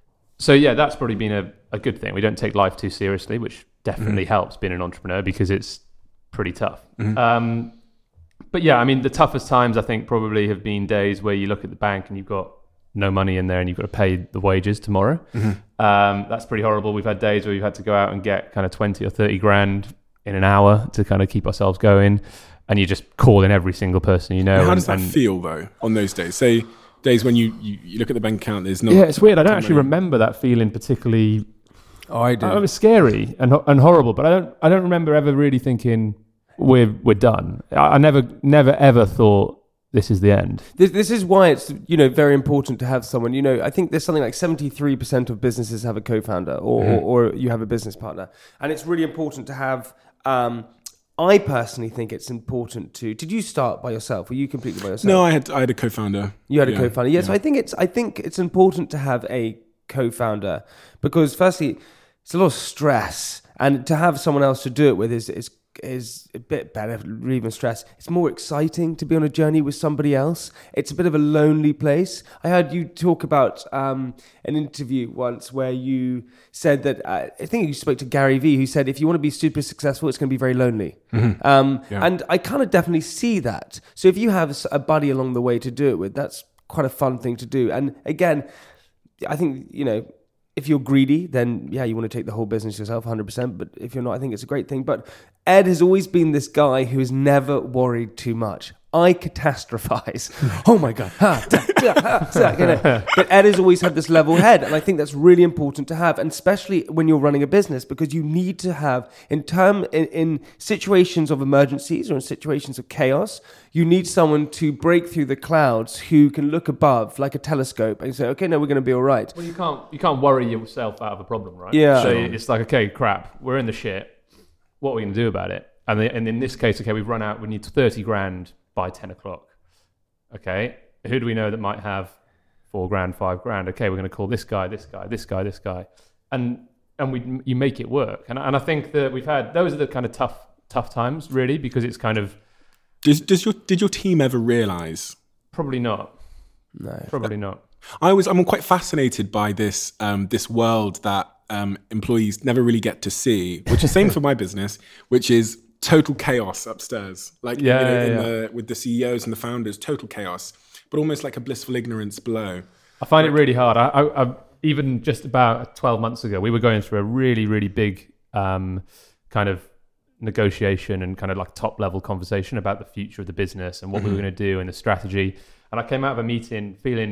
so yeah, that's probably been a, a good thing. We don't take life too seriously, which definitely mm-hmm. helps being an entrepreneur, because it's pretty tough. Mm-hmm. Um, but yeah, I mean, the toughest times I think probably have been days where you look at the bank and you've got no money in there and you've got to pay the wages tomorrow. Mm-hmm. Um, that's pretty horrible. We've had days where we've had to go out and get kind of twenty or thirty grand in an hour to kind of keep ourselves going. And you just call in every single person you know. How does and, that and feel though on those days? Say days when you, you, you look at the bank account, there's no... Yeah, it's weird. I don't actually money. remember that feeling particularly... Oh, I do. It was scary and and horrible, but I don't I don't remember ever really thinking we're we're done. I, I never never ever thought this is the end. This, this is why it's, you know, very important to have someone. You know, I think there's something like seventy-three percent of businesses have a co-founder or, mm-hmm. or, or you have a business partner. And it's really important to have... Um, I personally think it's important to... Did you start by yourself? Were you completely by yourself? No, I had I had a co-founder. You had a yeah. co-founder. Yes, yeah, yeah. so I think it's I think it's important to have a co-founder, because firstly, it's a lot of stress, and to have someone else to do it with is is is a bit better, even stress. It's more exciting to be on a journey with somebody else. It's a bit of a lonely place. I heard you talk about um, an interview once where you said that, uh, I think you spoke to Gary Vee, who said, if you want to be super successful, it's going to be very lonely. Mm-hmm. Um, yeah. And I kind of definitely see that. So if you have a buddy along the way to do it with, that's quite a fun thing to do. And again, I think, you know, if you're greedy, then yeah, you want to take the whole business yourself, one hundred percent. But if you're not, I think it's a great thing. But Ed has always been this guy who has never worried too much. I catastrophize. Oh my God. Ha, da, da, ha, da, you know. But Ed has always had this level head. And I think that's really important to have. And especially when you're running a business, because you need to have, in term in, in situations of emergencies or in situations of chaos, you need someone to break through the clouds who can look above like a telescope and say, okay, no, we're going to be all right. Well, you can't, you can't worry yourself out of a problem, right? Yeah. So it's like, okay, crap, we're in the shit. What are we going to do about it? And, the, and in this case, okay, we've run out, we need thirty grand by ten o'clock. Okay, who do we know that might have four grand, five grand? Okay, we're going to call this guy, this guy, this guy, this guy, and and we you make it work. And and I think that we've had those are the kind of tough tough times, really, because it's kind of. Does does your did your team ever realise? Probably not. No, probably not. I was I'm quite fascinated by this um, this world that um, employees never really get to see, which is same for my business, which is total chaos upstairs, like yeah, you know, yeah, in yeah. the, with the C E Os and the founders, total chaos, but almost like a blissful ignorance below. I find like, it really hard. I, I, I even just about twelve months ago, we were going through a really, really big um, kind of negotiation and kind of like top level conversation about the future of the business and what mm-hmm. we were going to do and the strategy. And I came out of a meeting feeling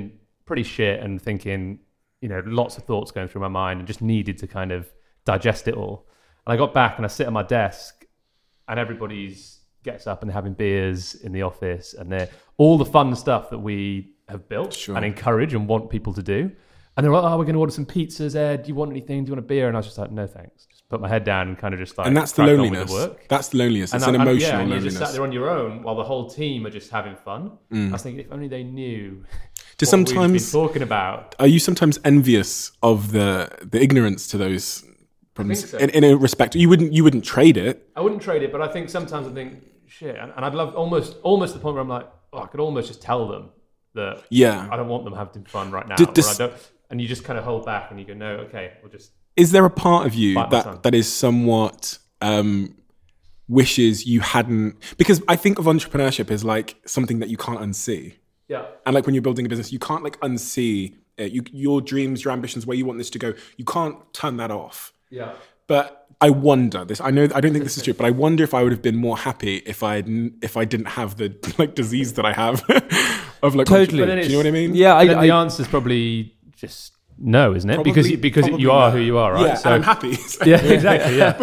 pretty shit and thinking, you know, lots of thoughts going through my mind and just needed to kind of digest it all. And I got back and I sit at my desk and everybody's gets up and they're having beers in the office and they're all the fun stuff that we have built Sure. and encourage and want people to do. And they're like, oh, we're going to order some pizzas, Ed. Do you want anything? Do you want a beer? And I was just like, no, thanks. Just put my head down and kind of just like, And that's the crack on with loneliness. the work. That's the loneliness. It's And an I- and- emotional yeah, and loneliness. you just sat there on your own while the whole team are just having fun. Mm. I was thinking, if only they knew Do what sometimes we've been talking about. Are you sometimes envious of the the ignorance to those problems? so. In, in a respect, you wouldn't you wouldn't trade it. I wouldn't trade it, but I think sometimes I think, shit, and, and I'd love almost almost the point where I'm like, oh, I could almost just tell them that Yeah. I don't want them having fun right now. Did or this- I don't, and you just kind of hold back and you go, no, okay, we'll just... Is there a part of you Bite my tongue. that, that is somewhat um, wishes you hadn't? Because I think of entrepreneurship as like something that you can't unsee. Yeah. And like when you're building a business, you can't like unsee it. You, your dreams, your ambitions, where you want this to go, you can't turn that off. Yeah. But I wonder this. I know I don't think this is true, but I wonder if I would have been more happy if I if I didn't have the like disease that I have of like. Totally. But then Do you know what I mean? Yeah, I, then I, the answer is just just no, isn't it? Probably- because because probably you are no. who you are, right? Yeah, So- and I'm happy. Yeah, exactly. Yeah,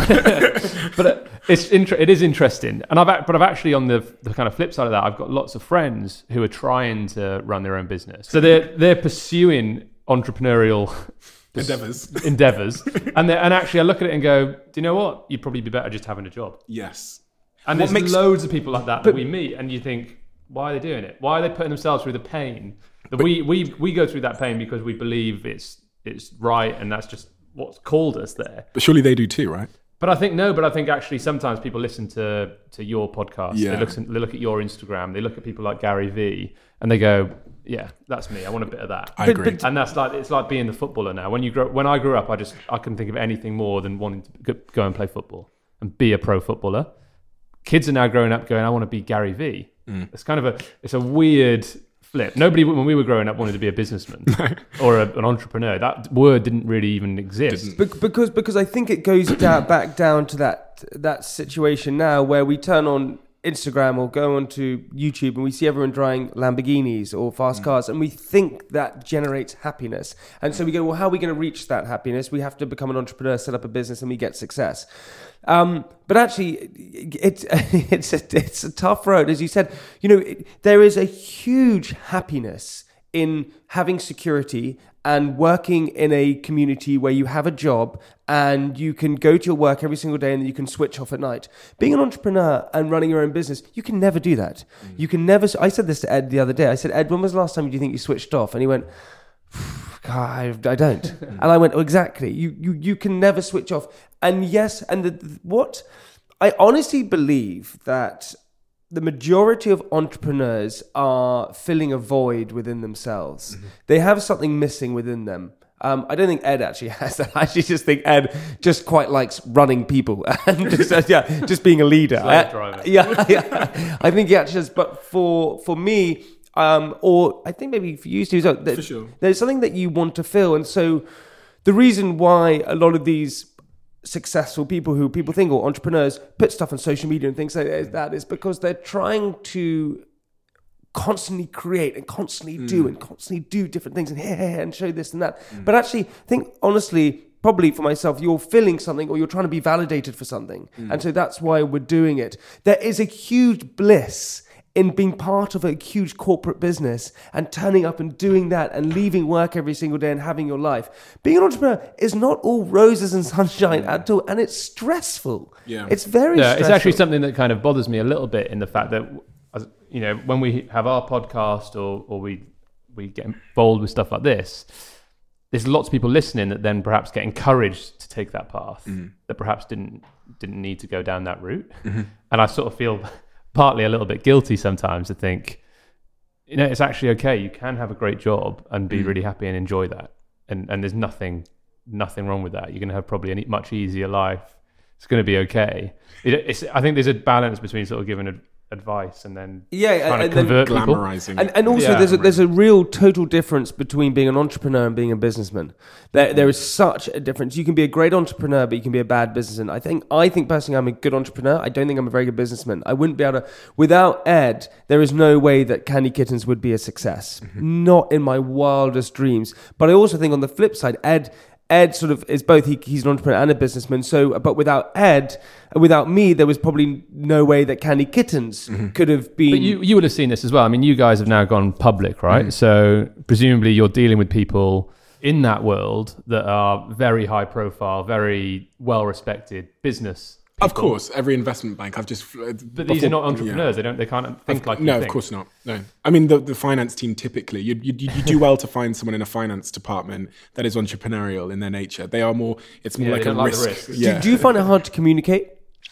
but uh, it's inter- it is interesting, and I've ac- but I've actually on the the kind of flip side of that, I've got lots of friends who are trying to run their own business, so they're they're pursuing entrepreneurial Endeavors. endeavors, and they and actually I look at it and go, do you know what? You'd probably be better just having a job. Yes. And What there's makes- loads of people like that that we meet, and you think, why are they doing it? Why are they putting themselves through the pain? That we we we go through that pain because we believe it's it's right, and that's just what's called us there. But surely they do too, right? But I think no. But I think actually sometimes people listen to to your podcast. Yeah. They look they look at your Instagram. They look at people like Gary Vee, and they go, yeah, that's me. I want a bit of that. I But- agree. but- And that's like it's like being the footballer now. When you grow, when I grew up, I just I couldn't think of anything more than wanting to go- go and play football and be a pro footballer. Kids are now growing up going, I want to be Gary Vee. Mm. It's kind of a it's a weird flip. Nobody when we were growing up wanted to be a businessman or a, an entrepreneur. That word didn't really even exist. Bec- because because I think it goes down, back down to that that situation now where we turn on Instagram or go onto YouTube and we see everyone driving Lamborghinis or fast cars and we think that generates happiness. And so we go, well, how are we going to reach that happiness? We have to become an entrepreneur, set up a business, and we get success. Um, but actually, it's it's a, it's a tough road, as you said. You know, it, there is a huge happiness in having security and working in a community where you have a job and you can go to your work every single day and you can switch off at night. Being an entrepreneur and running your own business, you can never do that. Mm. You can never. I said this to Ed the other day. I said, Ed, when was the last time do you think you switched off? And he went, God, I, I don't. And I went, oh, exactly. You, you, you can never switch off. And yes, and the, what I honestly believe that the majority of entrepreneurs are filling a void within themselves. Mm-hmm. They have something missing within them. Um, I don't think Ed actually has that. I actually just think Ed just quite likes running people and just, uh, yeah, just being a leader. Slave I, driver. yeah, yeah. I think he actually does. But for for me, um, or I think maybe for you, Stu, there, For sure. there's something that you want to fill. And so the reason why a lot of these successful people who people think or entrepreneurs put stuff on social media and things like that is because they're trying to constantly create and constantly mm. do and constantly do different things and here, here, and show this and that. Mm. But actually, I think honestly, probably for myself, you're feeling something or you're trying to be validated for something. Mm. And so that's why we're doing it. There is a huge bliss in being part of a huge corporate business and turning up and doing that and leaving work every single day and having your life. Being an entrepreneur is not all roses and sunshine at all, and it's stressful. Yeah. It's very Yeah, stressful. it's actually something that kind of bothers me a little bit in the fact that, as- you know, when we have our podcast or or we we get involved with stuff like this, there's lots of people listening that then perhaps get encouraged to take that path mm-hmm. that perhaps didn't didn't need to go down that route. Mm-hmm. And I sort of feel partly a little bit guilty sometimes to think, you know, it's actually okay. You can have a great job and be mm. really happy and enjoy that. And and there's nothing nothing wrong with that. You're going to have probably a much easier life. It's going to be okay. It, it's, I think there's a balance between sort of giving a, advice and then Yeah, trying and to then convert people. glamorizing And, it. and also, Yeah. there's a, there's a real total difference between being an entrepreneur and being a businessman. There, there is such a difference. You can be a great entrepreneur, but you can be a bad businessman. I think, I think personally, I'm a good entrepreneur. I don't think I'm a very good businessman. I wouldn't be able to. Without Ed, there is no way that Candy Kittens would be a success. Mm-hmm. Not in my wildest dreams. But I also think on the flip side, Ed. Ed sort of is both. He, he's an entrepreneur and a businessman. So, but without Ed, without me, there was probably no way that Candy Kittens mm-hmm. could have been. But you, you would have seen this as well. I mean, you guys have now gone public, right? Mm. So presumably you're dealing with people in that world that are very high profile, very well respected business people. Of course, every investment bank. I've just. Uh, but before, these are not entrepreneurs. Yeah. They don't. They can't think of, like you no, think. of course not. No, I mean the, the finance team typically you, you you do well to find someone in a finance department that is entrepreneurial in their nature. They are more. It's more Yeah, like they a don't like the risk. risks. Yeah. Do, do you find it hard to communicate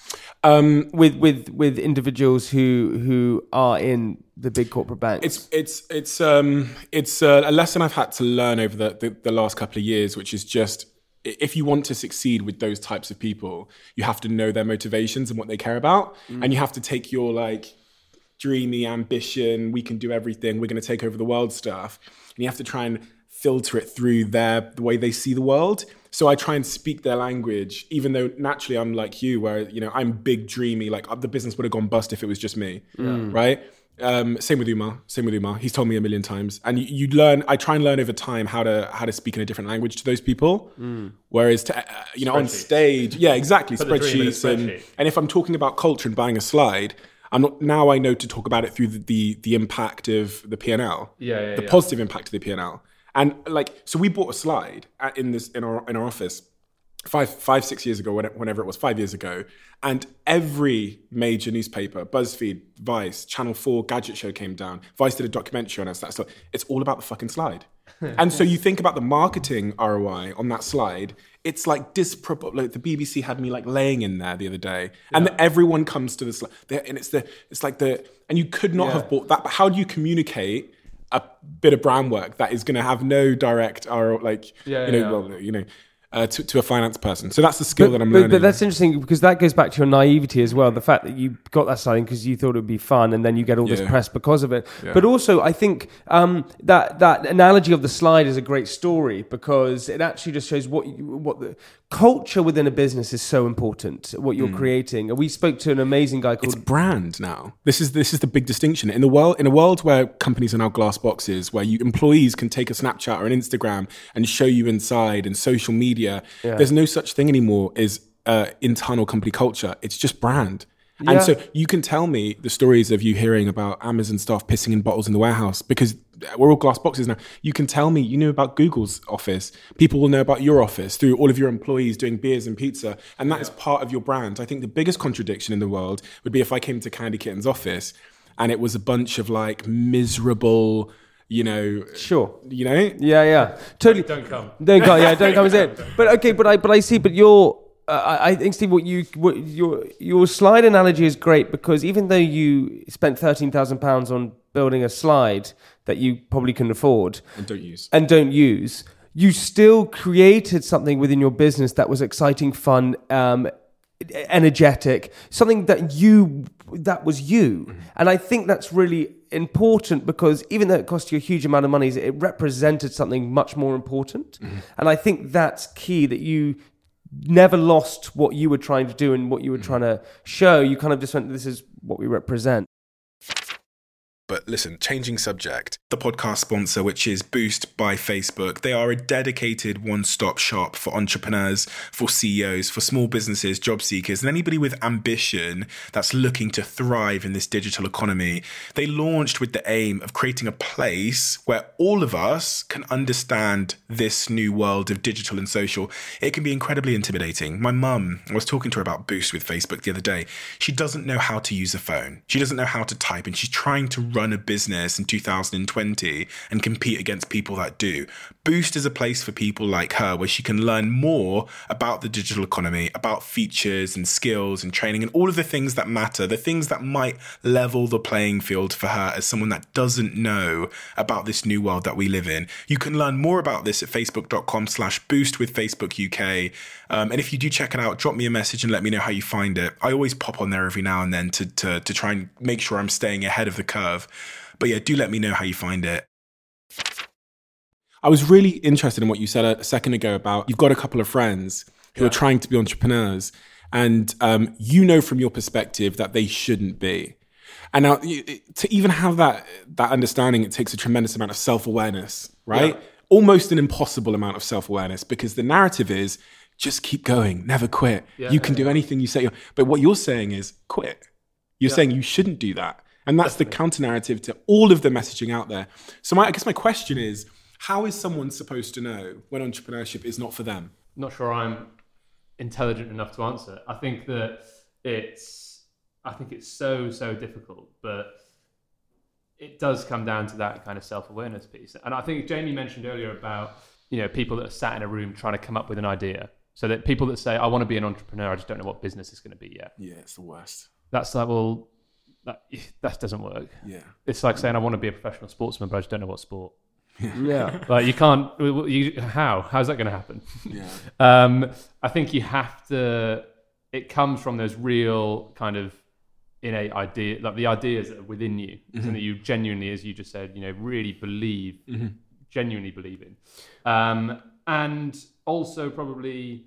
Um, with with with individuals who who are in the big corporate banks? It's it's it's um it's a, a lesson I've had to learn over the, the the last couple of years, which is just if you want to succeed with those types of people, you have to know their motivations and what they care about, mm. and you have to take your like dreamy ambition, we can do everything, we're going to take over the world stuff, and you have to try and filter it through their the way they see the world. So I try and speak their language, even though naturally I'm like you, where you know I'm big dreamy, like the business would have gone bust if it was just me, mm. right? Um, same with Umar. Same with Umar. He's told me a million times, and you, you learn. I try and learn over time how to how to speak in a different language to those people. Mm. Whereas to uh, you know on stage, yeah, exactly, spreadsheets, spreadsheet. and and if I'm talking about culture and buying a slide, I'm not now I know to talk about it through the the, the impact of the P and L, yeah, yeah, the yeah. positive impact of the P and L, and like so we bought a slide at, in this in our in our office. Five, five, six years ago, whenever it was, five years ago, and every major newspaper, BuzzFeed, Vice, Channel four, Gadget Show came down. Vice did a documentary on us. That's like, it's all about the fucking slide. And so you think about the marketing R O I on that slide. It's like disproportionate. Like the B B C had me like laying in there the other day, and yeah. everyone comes to the slide, and it's the, it's like the, and you could not yeah. have bought that. But how do you communicate a bit of brand work that is going to have no direct R O I, like yeah, you know, yeah. well, you know. Uh, to, to a finance person. So that's the skill but, that I'm but, learning. But that's interesting because that goes back to your naivety as well. The fact that you got that signing because you thought it would be fun and then you get all yeah. this press because of it. Yeah. But also I think um, that that analogy of the slide is a great story because it actually just shows what you, what the culture within a business is so important, what you're mm. creating. And we spoke to an amazing guy called... It's brand now. This is this is the big distinction. In the world, in a world where companies are now glass boxes, where you employees can take a Snapchat or an Instagram and show you inside and social media, yeah. there's no such thing anymore as uh, internal company culture. It's just brand. And yeah. so you can tell me the stories of you hearing about Amazon staff pissing in bottles in the warehouse because we're all glass boxes now. You can tell me, you know about Google's office. People will know about your office through all of your employees doing beers and pizza. And that yeah. is part of your brand. I think the biggest contradiction in the world would be if I came to Candy Kitten's office and it was a bunch of like miserable... You know, sure. You know, yeah, yeah, totally. Don't come. Don't come. Yeah, don't come. Is it? But okay, but I, but I see. But your, uh, I think, Steve, what you, what your, your slide analogy is great because even though you spent thirteen thousand pounds on building a slide that you probably couldn't afford and don't use, and don't use, you still created something within your business that was exciting, fun, um, energetic, something that you that was you. Mm-hmm. And I think that's really important because even though it cost you a huge amount of money, it represented something much more important. Mm-hmm. And I think that's key, that you never lost what you were trying to do and what you were mm-hmm. trying to show. You kind of just went, this is what we represent. But listen, changing subject, the podcast sponsor, which is Boost by Facebook, they are a dedicated one-stop shop for entrepreneurs, for C E Os, for small businesses, job seekers, and anybody with ambition that's looking to thrive in this digital economy. They launched with the aim of creating a place where all of us can understand this new world of digital and social. It can be incredibly intimidating. My mum, I was talking to her about Boost with Facebook the other day. She doesn't know how to use a phone. She doesn't know how to type, and she's trying to run run a business in two thousand twenty and compete against people that do. Boost is a place for people like her where she can learn more about the digital economy, about features and skills and training and all of the things that matter, the things that might level the playing field for her as someone that doesn't know about this new world that we live in. You can learn more about this at facebook.com slash boost with Facebook U K. Um, and if you do check it out, drop me a message and let me know how you find it. I always pop on there every now and then to, to, to try and make sure I'm staying ahead of the curve. But yeah, do let me know how you find it. I was really interested in what you said a second ago about you've got a couple of friends who yeah. are trying to be entrepreneurs and um, you know from your perspective that they shouldn't be. And now to even have that that understanding, it takes a tremendous amount of self-awareness, right? Yeah. Almost an impossible amount of self-awareness because the narrative is just keep going, never quit. Yeah, you can yeah, do anything you say. But what you're saying is quit. You're yeah. saying you shouldn't do that. And that's Definitely. the counter narrative to all of the messaging out there. So my, I guess my question is, how is someone supposed to know when entrepreneurship is not for them? Not sure I'm intelligent enough to answer. I think that it's, I think it's so, so difficult, but it does come down to that kind of self-awareness piece. And I think Jamie mentioned earlier about, you know, people that are sat in a room trying to come up with an idea. So that people that say, I want to be an entrepreneur, I just don't know what business it's going to be yet. Yeah, it's the worst. That's like, well, that, that doesn't work. Yeah. It's like saying, I want to be a professional sportsman, but I just don't know what sport. Yeah. Like you can't, you, how? How's that going to happen? Yeah. um, I think you have to, it comes from those real kind of innate idea, like the ideas that are within you, mm-hmm. and that you genuinely, as you just said, you know, really believe, mm-hmm. genuinely believe in. Um, and also probably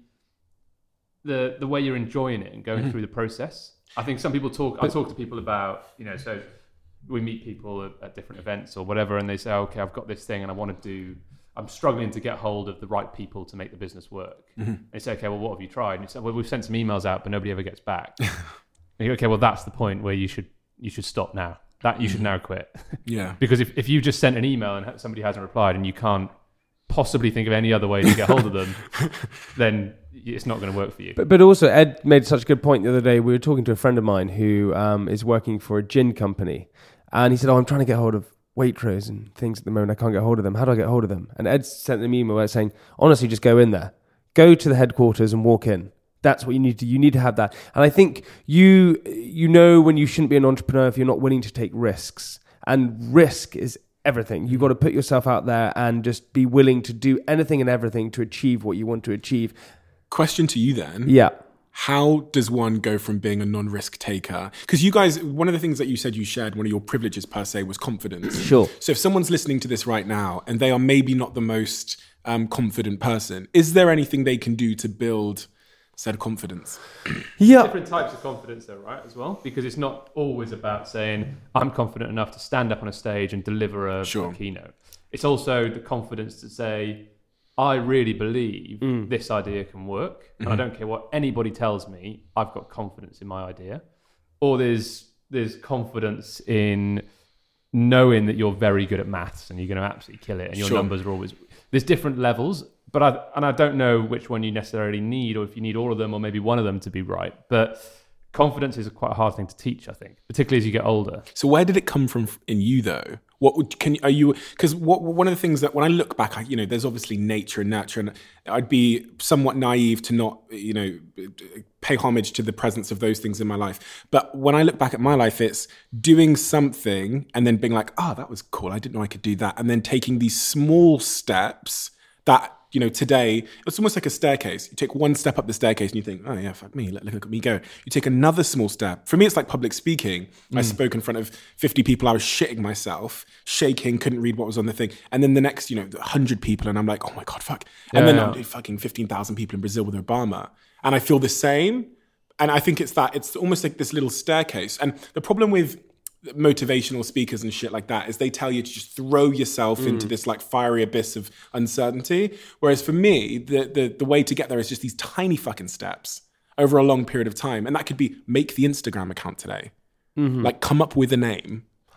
the the way you're enjoying it and going mm-hmm. through the process. I think some people talk, I talk to people about, you know, so we meet people at, at different events or whatever, and they say, okay, I've got this thing and I want to do, I'm struggling to get hold of the right people to make the business work. Mm-hmm. They say, okay, well, what have you tried? And you say, well, we've sent some emails out, but nobody ever gets back. And you go, okay, well, that's the point where you should you should stop now. That you should now quit. Yeah. Because if, if you just sent an email and somebody hasn't replied and you can't possibly think of any other way to get hold of them, then it's not going to work for you. But, but also, Ed made such a good point the other day. We were talking to a friend of mine who um, is working for a gin company. And he said, oh, I'm trying to get hold of Waitrose and things at the moment. I can't get hold of them. How do I get hold of them? And Ed sent them an email saying, honestly, just go in there. Go to the headquarters and walk in. That's what you need to, you need to have that. And I think you, you know when you shouldn't be an entrepreneur if you're not willing to take risks. And risk is everything. You've got to put yourself out there and just be willing to do anything and everything to achieve what you want to achieve. Question to you then. Yeah. How does one go from being a non-risk taker? Because you guys, one of the things that you said you shared, one of your privileges per se, was confidence. Sure. So if someone's listening to this right now and they are maybe not the most um, confident person, is there anything they can do to build said confidence? Yeah. Different types of confidence though, right, as well? Because it's not always about saying, I'm confident enough to stand up on a stage and deliver a, sure. a keynote. It's also the confidence to say, I really believe mm. this idea can work, and mm-hmm. I don't care what anybody tells me, I've got confidence in my idea. Or there's there's confidence in knowing that you're very good at maths and you're going to absolutely kill it, and your sure. numbers are always... There's different levels, but I and I don't know which one you necessarily need, or if you need all of them, or maybe one of them to be right. But confidence is quite a hard thing to teach, I think, particularly as you get older. So where did it come from in you, though? What would, can are you? Because what one of the things that when I look back, I, you know, there's obviously nature and nurture, and I'd be somewhat naive to not, you know, pay homage to the presence of those things in my life. But when I look back at my life, it's doing something and then being like, oh, that was cool. I didn't know I could do that, and then taking these small steps that, you know, today, it's almost like a staircase. You take one step up the staircase and you think, oh yeah, fuck me, look, look at me go. You take another small step. For me, it's like public speaking. Mm. I spoke in front of fifty people. I was shitting myself, shaking, couldn't read what was on the thing. And then the next, you know, one hundred people and I'm like, oh my God, fuck. And yeah, then yeah. I'm doing fucking fifteen thousand people in Brazil with Obama. And I feel the same. And I think it's that, it's almost like this little staircase. And the problem with motivational speakers and shit like that is they tell you to just throw yourself mm. into this like fiery abyss of uncertainty. Whereas for me, the, the the way to get there is just these tiny fucking steps over a long period of time. And that could be make the Instagram account today. Mm-hmm. Like come up with a name.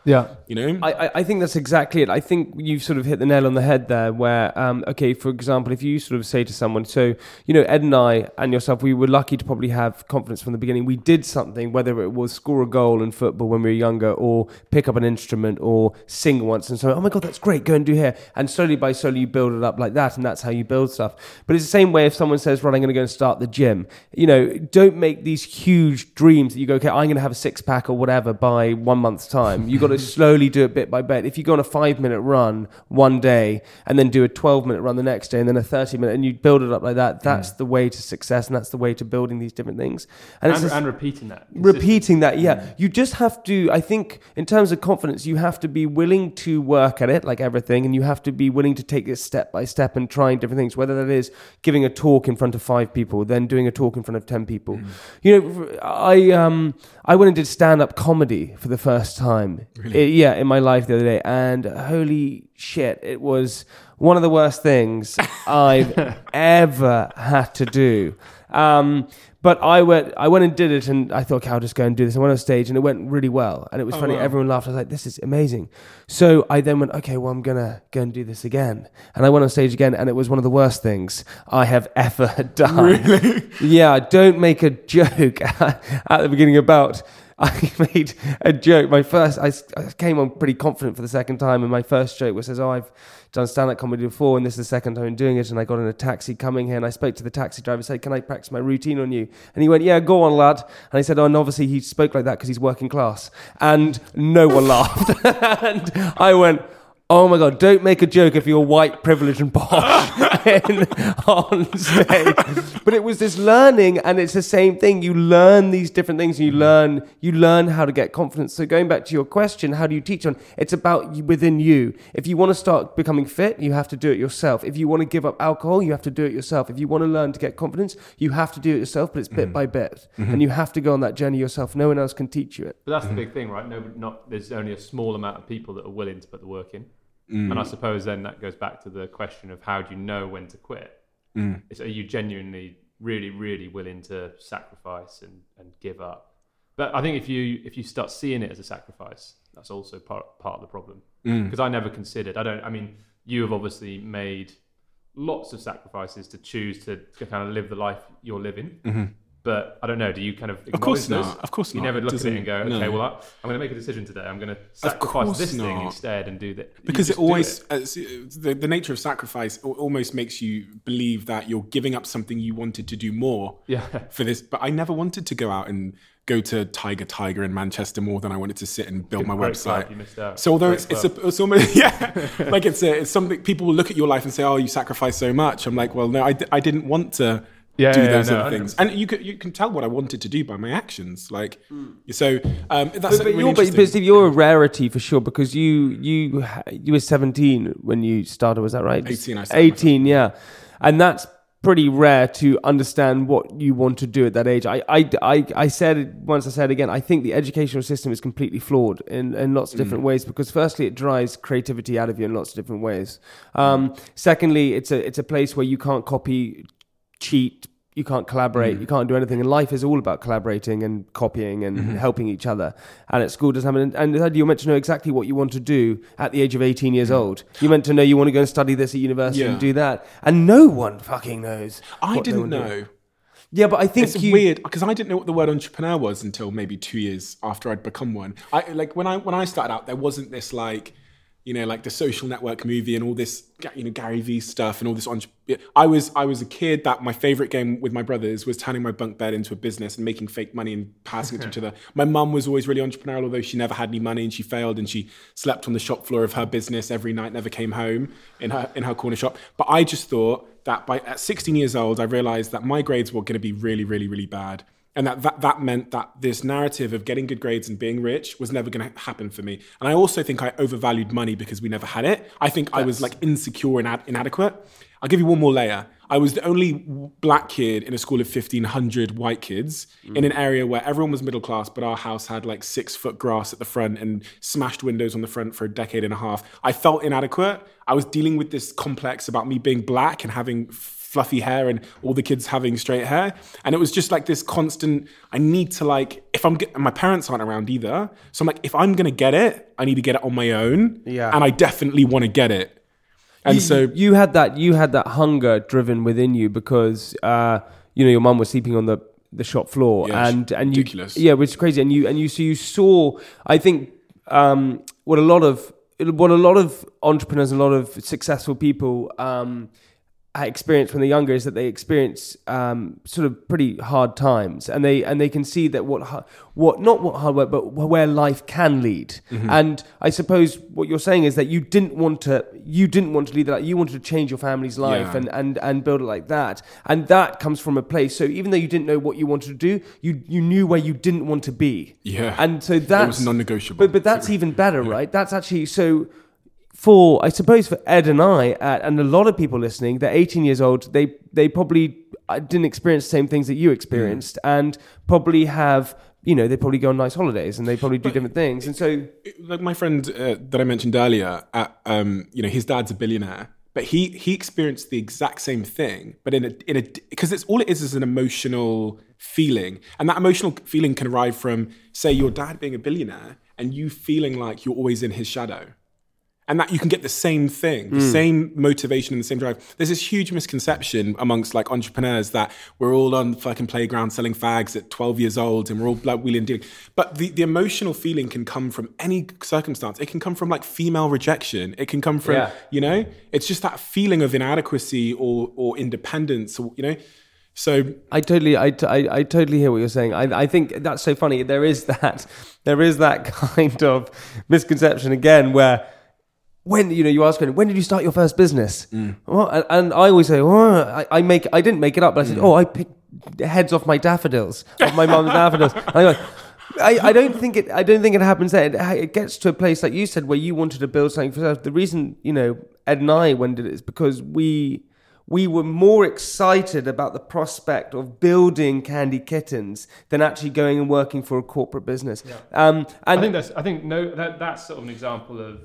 Yeah. You know? I, I- I think that's exactly it. I think you've sort of hit the nail on the head there where, um, okay, for example, if you sort of say to someone, so, you know, Ed and I and yourself, we were lucky to probably have confidence from the beginning. We did something, whether it was score a goal in football when we were younger or pick up an instrument or sing once and so, oh my God, that's great, go and do here. And slowly by slowly you build it up like that, and that's how you build stuff. But it's the same way if someone says, right, I'm going to go and start the gym. You know, don't make these huge dreams that you go, okay, I'm going to have a six pack or whatever by one month's time. You've got to slowly do it bit by bit. If you go on a five minute run one day and then do a twelve minute run the next day and then a thirty minute, and you build it up like that, that's mm. the way to success, and that's the way to building these different things. And, and, and, it's and repeating that. Repeating that, yeah. Mm. You just have to, I think, in terms of confidence, you have to be willing to work at it like everything, and you have to be willing to take it step by step and trying different things, whether that is giving a talk in front of five people, then doing a talk in front of ten people. Mm. You know, I um I went and did stand-up comedy for the first time. Really? It, yeah, in my life the other day, and holy shit, it was one of the worst things I've ever had to do. Um, but I went, I went and did it, and I thought, okay, I'll just go and do this. I went on stage, and it went really well, and it was oh, funny. wow. Everyone laughed. I was like, this is amazing. So I then went, okay, well, I'm gonna go and do this again, and I went on stage again, and it was one of the worst things I have ever done. Really? Yeah, don't make a joke at the beginning about. I made a joke. My first, I, I came on pretty confident for the second time, and my first joke was, says, "Oh, I've done stand-up comedy before, and this is the second time I'm doing it." And I got in a taxi coming here, and I spoke to the taxi driver, said, "Can I practice my routine on you?" And he went, "Yeah, go on, lad." And I said, "Oh, and obviously he spoke like that because he's working class," and no one laughed. And I went, "Oh my God, don't make a joke if you're white, privileged and posh in, on stage." But it was this learning, and it's the same thing. You learn these different things, and you learn you learn how to get confidence. So going back to your question, how do you teach on? It's about you, within you. If you want to start becoming fit, you have to do it yourself. If you want to give up alcohol, you have to do it yourself. If you want to learn to get confidence, you have to do it yourself, but it's bit mm-hmm. by bit. Mm-hmm. And you have to go on that journey yourself. No one else can teach you it. But that's mm-hmm. the big thing, right? No, not there's only a small amount of people that are willing to put the work in. Mm. And I suppose then that goes back to the question of how do you know when to quit? Mm. It's, are you genuinely really, really willing to sacrifice and, and give up? But I think if you if you start seeing it as a sacrifice, that's also part, part of the problem. Because mm. I never considered, I don't, I mean, you have obviously made lots of sacrifices to choose to, to kind of live the life you're living. Mm-hmm. But I don't know, do you kind of acknowledge Of course those? not. Of course you not. You never look Doesn't, at it and go, okay, no. well, I, I'm going to make a decision today. I'm going to sacrifice this not. thing instead and do that. Because it always, it. As, the, the nature of sacrifice almost makes you believe that you're giving up something you wanted to do more yeah. for this. But I never wanted to go out and go to Tiger Tiger in Manchester more than I wanted to sit and build Good my website. Club, you missed out. So although Great it's, it's, a, it's almost, yeah, like it's, a, it's something people will look at your life and say, oh, you sacrificed so much. I'm like, well, no, I, d- I didn't want to yeah, do yeah, those no, other things. And you can, you can tell what I wanted to do by my actions. Like, mm. so um, that's but, really but, you're, interesting. but Steve, you're a rarity for sure, because you, you, you were seventeen when you started, was that right? eighteen, I started. eighteen, yeah. And that's pretty rare to understand what you want to do at that age. I, I, I, I said it once, I said it again, I think the educational system is completely flawed in, in lots of different mm. ways, because firstly, it drives creativity out of you in lots of different ways. Um, mm. Secondly, it's a, it's a place where you can't copy, cheat, you can't collaborate, mm. you can't do anything. And life is all about collaborating and copying and mm-hmm. helping each other. And at school doesn't have, and, and you're meant to know exactly what you want to do at the age of eighteen years mm. old. You're meant to know you want to go and study this at university yeah. and do that. And no one fucking knows. I didn't know. Do. Yeah, but I think it's you... weird, because I didn't know what the word entrepreneur was until maybe two years after I'd become one. I like when I when I started out, there wasn't this like, you know, like the Social Network movie and all this, you know, Gary Vee stuff and all this. Entre- I was I was a kid that my favorite game with my brothers was turning my bunk bed into a business and making fake money and passing it to each other. My mum was always really entrepreneurial, although she never had any money and she failed and she slept on the shop floor of her business every night, never came home in her in her corner shop. But I just thought that by at sixteen years old, I realized that my grades were going to be really, really, really bad. And that, that that meant that this narrative of getting good grades and being rich was never going to happen for me. And I also think I overvalued money because we never had it. I think That's... I was like insecure and ad- inadequate. I'll give you one more layer. I was the only black kid in a school of fifteen hundred white kids mm. in an area where everyone was middle class, but our house had like six foot grass at the front and smashed windows on the front for a decade and a half. I felt inadequate. I was dealing with this complex about me being black and having fluffy hair and all the kids having straight hair. And it was just like this constant, I need to like, if I'm get, and my parents aren't around either. So I'm like, if I'm gonna get it, I need to get it on my own. Yeah. And I definitely want to get it. And you, so you had that you had that hunger driven within you because uh, you know your mum was sleeping on the, the shop floor Yeah, and and you ridiculous. yeah, which is crazy. And you and you so you saw I think um, what a lot of what a lot of entrepreneurs, a lot of successful people um, experience when they're younger is that they experience um, sort of pretty hard times, and they and they can see that what hu- what not what hard work, but where life can lead. Mm-hmm. And I suppose what you're saying is that you didn't want to you didn't want to lead that. You wanted to change your family's life Yeah. and, and and build it like that. And that comes from a place. So even though you didn't know what you wanted to do, you you knew where you didn't want to be. Yeah. And so that's it was non-negotiable. But but that's even better, right? That's actually so. For I suppose for Ed and I uh, and a lot of people listening, they're eighteen years old. They they probably uh, didn't experience the same things that you experienced, mm. and probably have you know they probably go on nice holidays and they probably do but different things. And so, like my friend uh, that I mentioned earlier, uh, um, you know, his dad's a billionaire, but he he experienced the exact same thing, but in a in a because it's all it is is an emotional feeling, and that emotional feeling can arrive from, say, your dad being a billionaire and you feeling like you're always in his shadow. And that you can get the same thing, the mm. same motivation and the same drive. There's this huge misconception amongst like entrepreneurs that we're all on the fucking playground selling fags at twelve years old and we're all like wheeling and dealing. But the, the emotional feeling can come from any circumstance. It can come from like female rejection. It can come from, yeah. you know, it's just that feeling of inadequacy or or independence, or, you know. So I totally, I, I, I totally hear what you're saying. I, I think that's so funny. There is that, there is that kind of misconception again where, when you know you ask, when did you start your first business? Mm. Well, and, and I always say, oh, I, I make, I didn't make it up, but I said, mm. oh, I picked heads off my daffodils, off my mum's daffodils. And I go, I, I don't think it, I don't think it happens there. It, it gets to a place like you said where you wanted to build something for yourself. The reason you know Ed and I went did it is because we we were more excited about the prospect of building Candy Kittens than actually going and working for a corporate business. Yeah. Um, and I think that's, I think no, that that's sort of an example of.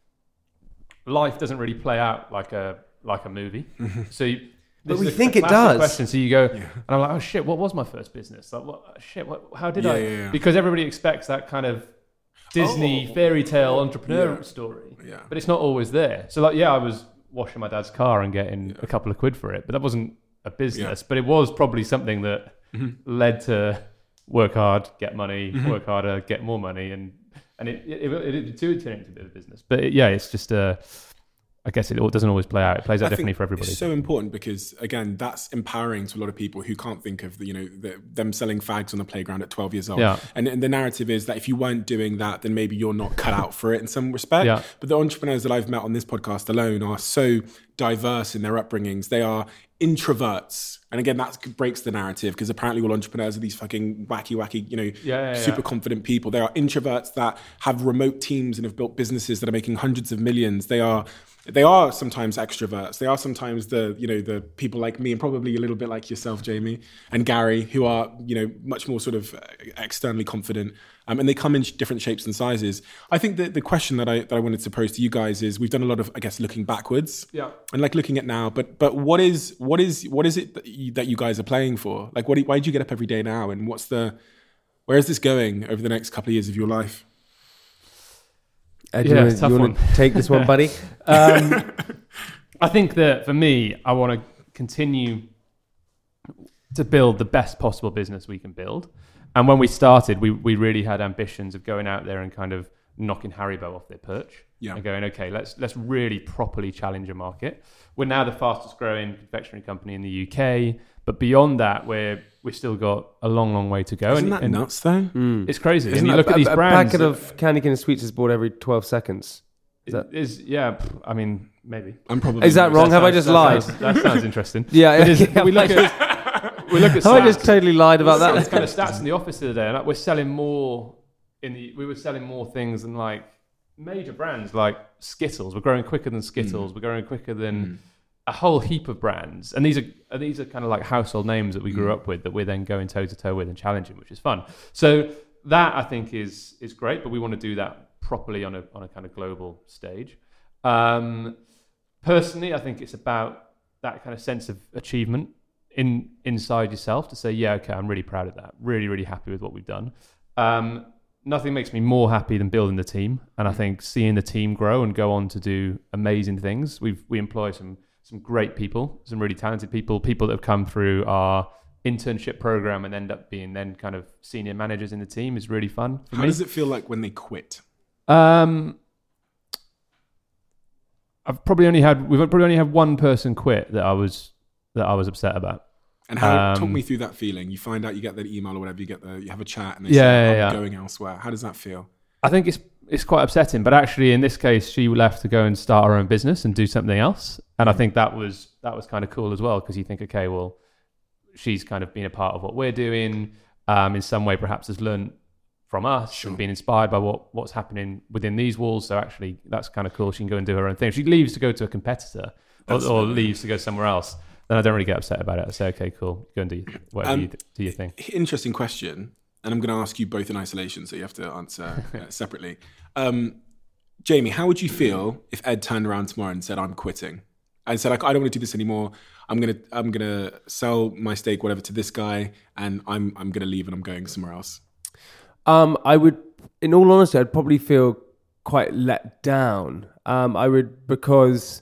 Life doesn't really play out like a like a movie. Mm-hmm. So, you, but we a, think a it does. Question. So you go, yeah. and I'm like, oh shit, what was my first business? Like, what shit? What? How did yeah, I? Yeah, yeah. Because everybody expects that kind of Disney oh, fairy tale entrepreneur yeah. story, yeah. but it's not always there. So, like, yeah, I was washing my dad's car and getting yeah. a couple of quid for it, but that wasn't a business. Yeah. But it was probably something that mm-hmm. led to work hard, get money, mm-hmm. work harder, get more money, and. And it it, it, it too turned into a bit of a business. But it, yeah, it's just, uh, I guess it doesn't always play out. It plays out I differently for everybody. It's so important because, again, that's empowering to a lot of people who can't think of the, you know the, them selling fags on the playground at twelve years old. Yeah. And, and the narrative is that if you weren't doing that, then maybe you're not cut out for it in some respect. Yeah. But the entrepreneurs that I've met on this podcast alone are so diverse in their upbringings. They are introverts. And again, that breaks the narrative because apparently all entrepreneurs are these fucking wacky, wacky, you know, yeah, yeah, super yeah. confident people. They are introverts that have remote teams and have built businesses that are making hundreds of millions. They are they are sometimes extroverts. They are sometimes the, you know, the people like me and probably a little bit like yourself, Jamie, and Gary, who are, you know, much more sort of externally confident. Um, and they come in different shapes and sizes. I think that the question that I that I wanted to pose to you guys is, we've done a lot of, I guess, looking backwards, yeah, and like looking at now. But but what is what is what is it that you, that you guys are playing for? Like, what? Why did you get up every day now? And what's the where is this going over the next couple of years of your life? Uh, do yeah, you want, you want to take this one, buddy? um, I think that for me, I want to continue to build the best possible business we can build. And when we started, we, we really had ambitions of going out there and kind of knocking Haribo off their perch yeah. and going, okay, let's let's really properly challenge a market. We're now the fastest growing confectionery company in the U K, but beyond that, we're we've still got a long, long way to go. Isn't and, that and nuts, though? Mm. It's crazy. Isn't and you that, look at a, these a brands. A packet of Candy Kittens sweets is bought every twelve seconds. Is that is yeah? I mean, maybe. I'm probably. Is that wrong? Have sounds, I just that lied? Sounds, that sounds interesting. yeah, is, yeah we look at. We look at Have I just totally lied about that? There's kind of stats in the office the other day, and like we're selling more in the. We were selling more things than like major brands like Skittles. We're growing quicker than Skittles. Mm. We're growing quicker than mm. a whole heap of brands, and these are and these are kind of like household names that we grew mm. up with that we're then going toe to toe with and challenging, which is fun. So that I think is is great, but we want to do that properly on a on a kind of global stage. Um, personally, I think it's about that kind of sense of achievement in inside yourself to say, yeah, okay, I'm really proud of that. Really, really happy with what we've done. Um, nothing makes me more happy than building the team, and I think seeing the team grow and go on to do amazing things. We've we employ some some great people, some really talented people, people that have come through our internship program and end up being then kind of senior managers in the team is really fun for How me. does it feel like when they quit? Um, I've probably only had we've probably only had one person quit that I was that I was upset about. And how Um, talk me through that feeling. You find out, you get that email or whatever, you get the you have a chat and they Yeah, say, yeah, I'm yeah. going elsewhere. How does that feel? I think it's it's quite upsetting, but actually in this case, she left to go and start her own business and do something else, and I think that was that was kind of cool as well, because you think, okay, well, she's kind of been a part of what we're doing, um, in some way, perhaps has learned from us Sure. and been inspired by what what's happening within these walls. So actually, that's kind of cool. She can go and do her own thing. If she leaves to go to a competitor or, That's or fair. leaves to go somewhere else, then I don't really get upset about it. I say, okay, cool, go and do whatever Um, you do your thing. Interesting question. And I'm going to ask you both in isolation, so you have to answer uh, separately. Um, Jamie, how would you feel if Ed turned around tomorrow and said, I'm quitting? And said, I don't want to do this anymore. I'm going to I'm gonna sell my stake, whatever, to this guy, and I'm I'm going to leave and I'm going somewhere else. Um, I would, in all honesty, I'd probably feel quite let down. Um, I would, because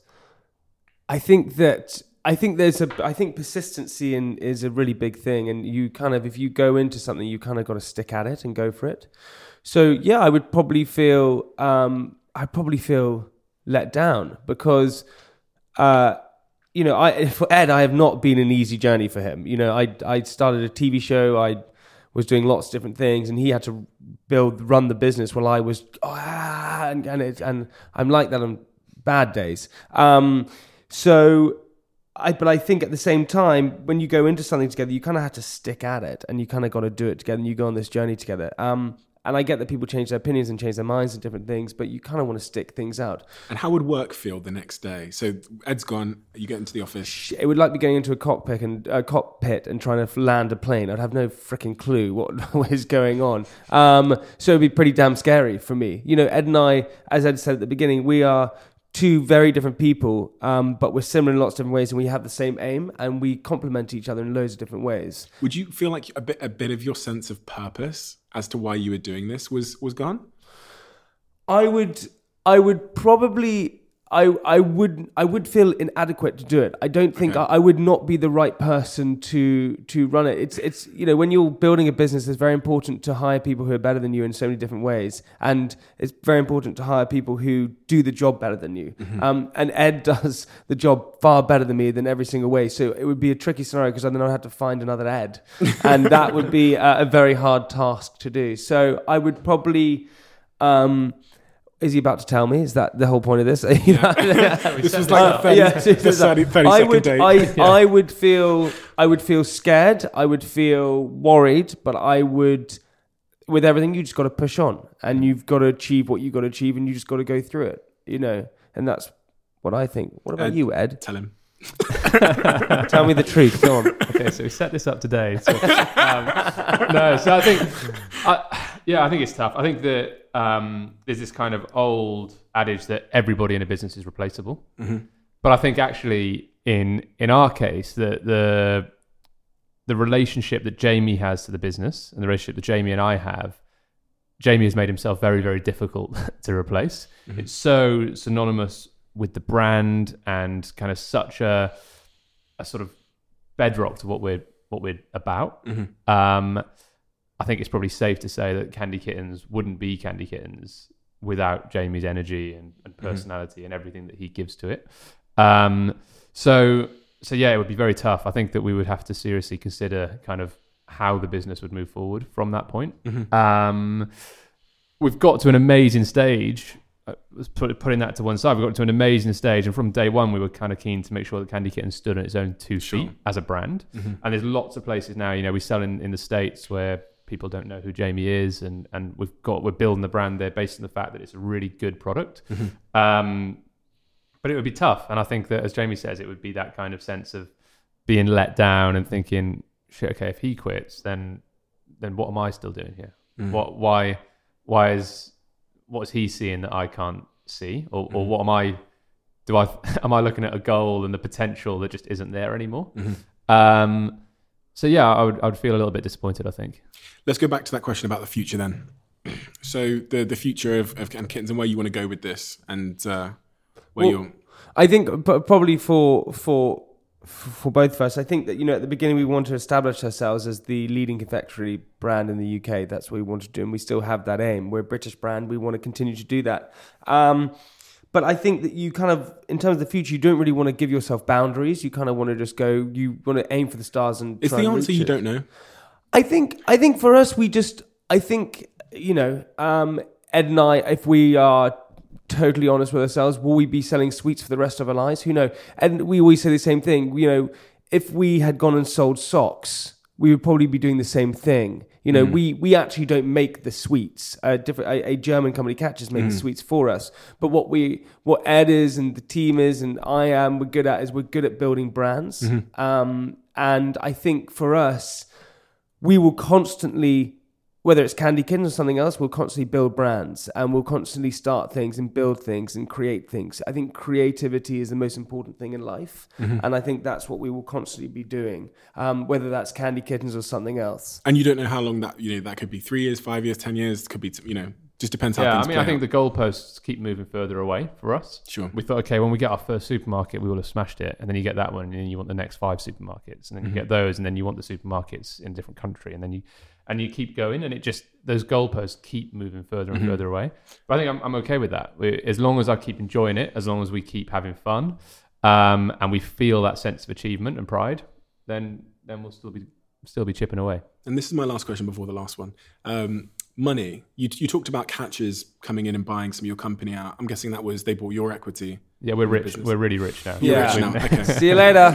I think that I think there's a I think persistency in is a really big thing, and you kind of, if you go into something, you kind of got to stick at it and go for it. So yeah, I would probably feel um, I'd probably feel let down because uh, you know, I for Ed, I have not been an easy journey for him. You know, I I started a T V show, I was doing lots of different things, and he had to build run the business while I was ah, and and, it, and I'm like that on bad days. Um, so. I, but I think at the same time, when you go into something together, you kind of have to stick at it, and you kind of got to do it together, and you go on this journey together. Um, and I get that people change their opinions and change their minds and different things, but you kind of want to stick things out. And how would work feel the next day? So Ed's gone, you get into the office. It would like me going into a cockpit and a cockpit and trying to land a plane. I'd have no freaking clue what, what is going on. Um, so it'd be pretty damn scary for me. You know, Ed and I, as Ed said at the beginning, we are two very different people, um, but we're similar in lots of different ways, and we have the same aim, and we complement each other in loads of different ways. Would you feel like a bit a bit of your sense of purpose as to why you were doing this was was gone? I would, I would probably, I, I would, I would feel inadequate to do it. I don't think Okay. I, I would not be the right person to to run it. It's, it's, you know, when you're building a business, it's very important to hire people who are better than you in so many different ways, and it's very important to hire people who do the job better than you. Mm-hmm. Um, and Ed does the job far better than me in every single way. So it would be a tricky scenario because then I'd have to find another Ed, and that would be a, a very hard task to do. So I would probably. Um, Is he about to tell me? Is that the whole point of this? This was like Uh, a thirty, yeah, the thirty, thirty I second would, date. I, I would feel, I would feel scared. I would feel worried, but I would, with everything, you just got to push on, and you've got to achieve what you got to achieve, and you just got to go through it, you know. And that's what I think. What about Ed, you, Ed? Tell him. Tell me the truth. Go on. Okay, so we set this up today. So, um, no, so I think, I, yeah, I think it's tough. I think that um, there's this kind of old adage that everybody in a business is replaceable. Mm-hmm. But I think actually, in in our case, the the the relationship that Jamie has to the business and the relationship that Jamie and I have, Jamie has made himself very, very difficult to replace. Mm-hmm. It's so synonymous with the brand and kind of such a a sort of bedrock to what we're what we're about. Mm-hmm. Um, I think it's probably safe to say that Candy Kittens wouldn't be Candy Kittens without Jamie's energy and, and personality mm-hmm. and everything that he gives to it. Um, so so yeah, it would be very tough. I think that we would have to seriously consider kind of how the business would move forward from that point. Mm-hmm. Um, we've got to an amazing stage. Uh, put, putting that to one side, we got to an amazing stage, and from day one, we were kind of keen to make sure that Candy Kitten stood on its own two Sure. feet as a brand. Mm-hmm. And there's lots of places now, you know, we sell in, in the States where people don't know who Jamie is, and and we've got we're building the brand there based on the fact that it's a really good product. Mm-hmm. Um, but it would be tough, and I think that, as Jamie says, it would be that kind of sense of being let down and thinking, shit, okay, if he quits, then then what am I still doing here? Mm-hmm. What why why is what is he seeing that I can't see, or, or what am I do I am I looking at a goal and the potential that just isn't there anymore? Mm-hmm. Um, so yeah, I would I would feel a little bit disappointed, I think. Let's go back to that question about the future then. So the the future of, of Candy Kittens and where you want to go with this, and uh, where Well, you're. I think p- probably for for for both of us, I think that, you know, at the beginning we want to establish ourselves as the leading confectionery brand in the U K. That's what we want to do, and we still have that aim. We're a British brand. We want to continue to do that. Um, but I think that you kind of, in terms of the future, you don't really want to give yourself boundaries. You kind of want to just go. You want to aim for the stars and. Is try the and answer reach you it. don't know? I think. I think for us, we just. I think, you know, um, Ed and I, if we are totally honest with ourselves, will we be selling sweets for the rest of our lives? Who knows? And we always say the same thing. You know, if we had gone and sold socks, we would probably be doing the same thing. You know, mm. we we actually don't make the sweets. A different, a, a German company, Catch, is making mm. sweets for us. But what we, what Ed is and the team is and I am, we're good at is we're good at building brands. Mm-hmm. Um, and I think for us, we will constantly, whether it's Candy Kittens or something else, we'll constantly build brands and we'll constantly start things and build things and create things. I think creativity is the most important thing in life. Mm-hmm. And I think that's what we will constantly be doing, um, whether that's Candy Kittens or something else. And you don't know how long that, you know, that could be three years, five years, ten years, could be, you know, just depends how yeah, things I mean, play I think out. the goalposts keep moving further away for us. Sure. We thought, okay, when we get our first supermarket, we will have smashed it. And then you get that one and then you want the next five supermarkets. And then mm-hmm. you get those and then you want the supermarkets in a different country. And then you... And you keep going, and it just, those goalposts keep moving further and mm-hmm. further away. But I think I'm, I'm okay with that. We, as long as I keep enjoying it, as long as we keep having fun, um, and we feel that sense of achievement and pride, then then we'll still be still be chipping away. And this is my last question before the last one. Um, money. You you talked about Catchers coming in and buying some of your company out. I'm guessing that was they bought your equity. Yeah, we're rich. We're really rich now. Yeah. Rich now. Okay. See you later.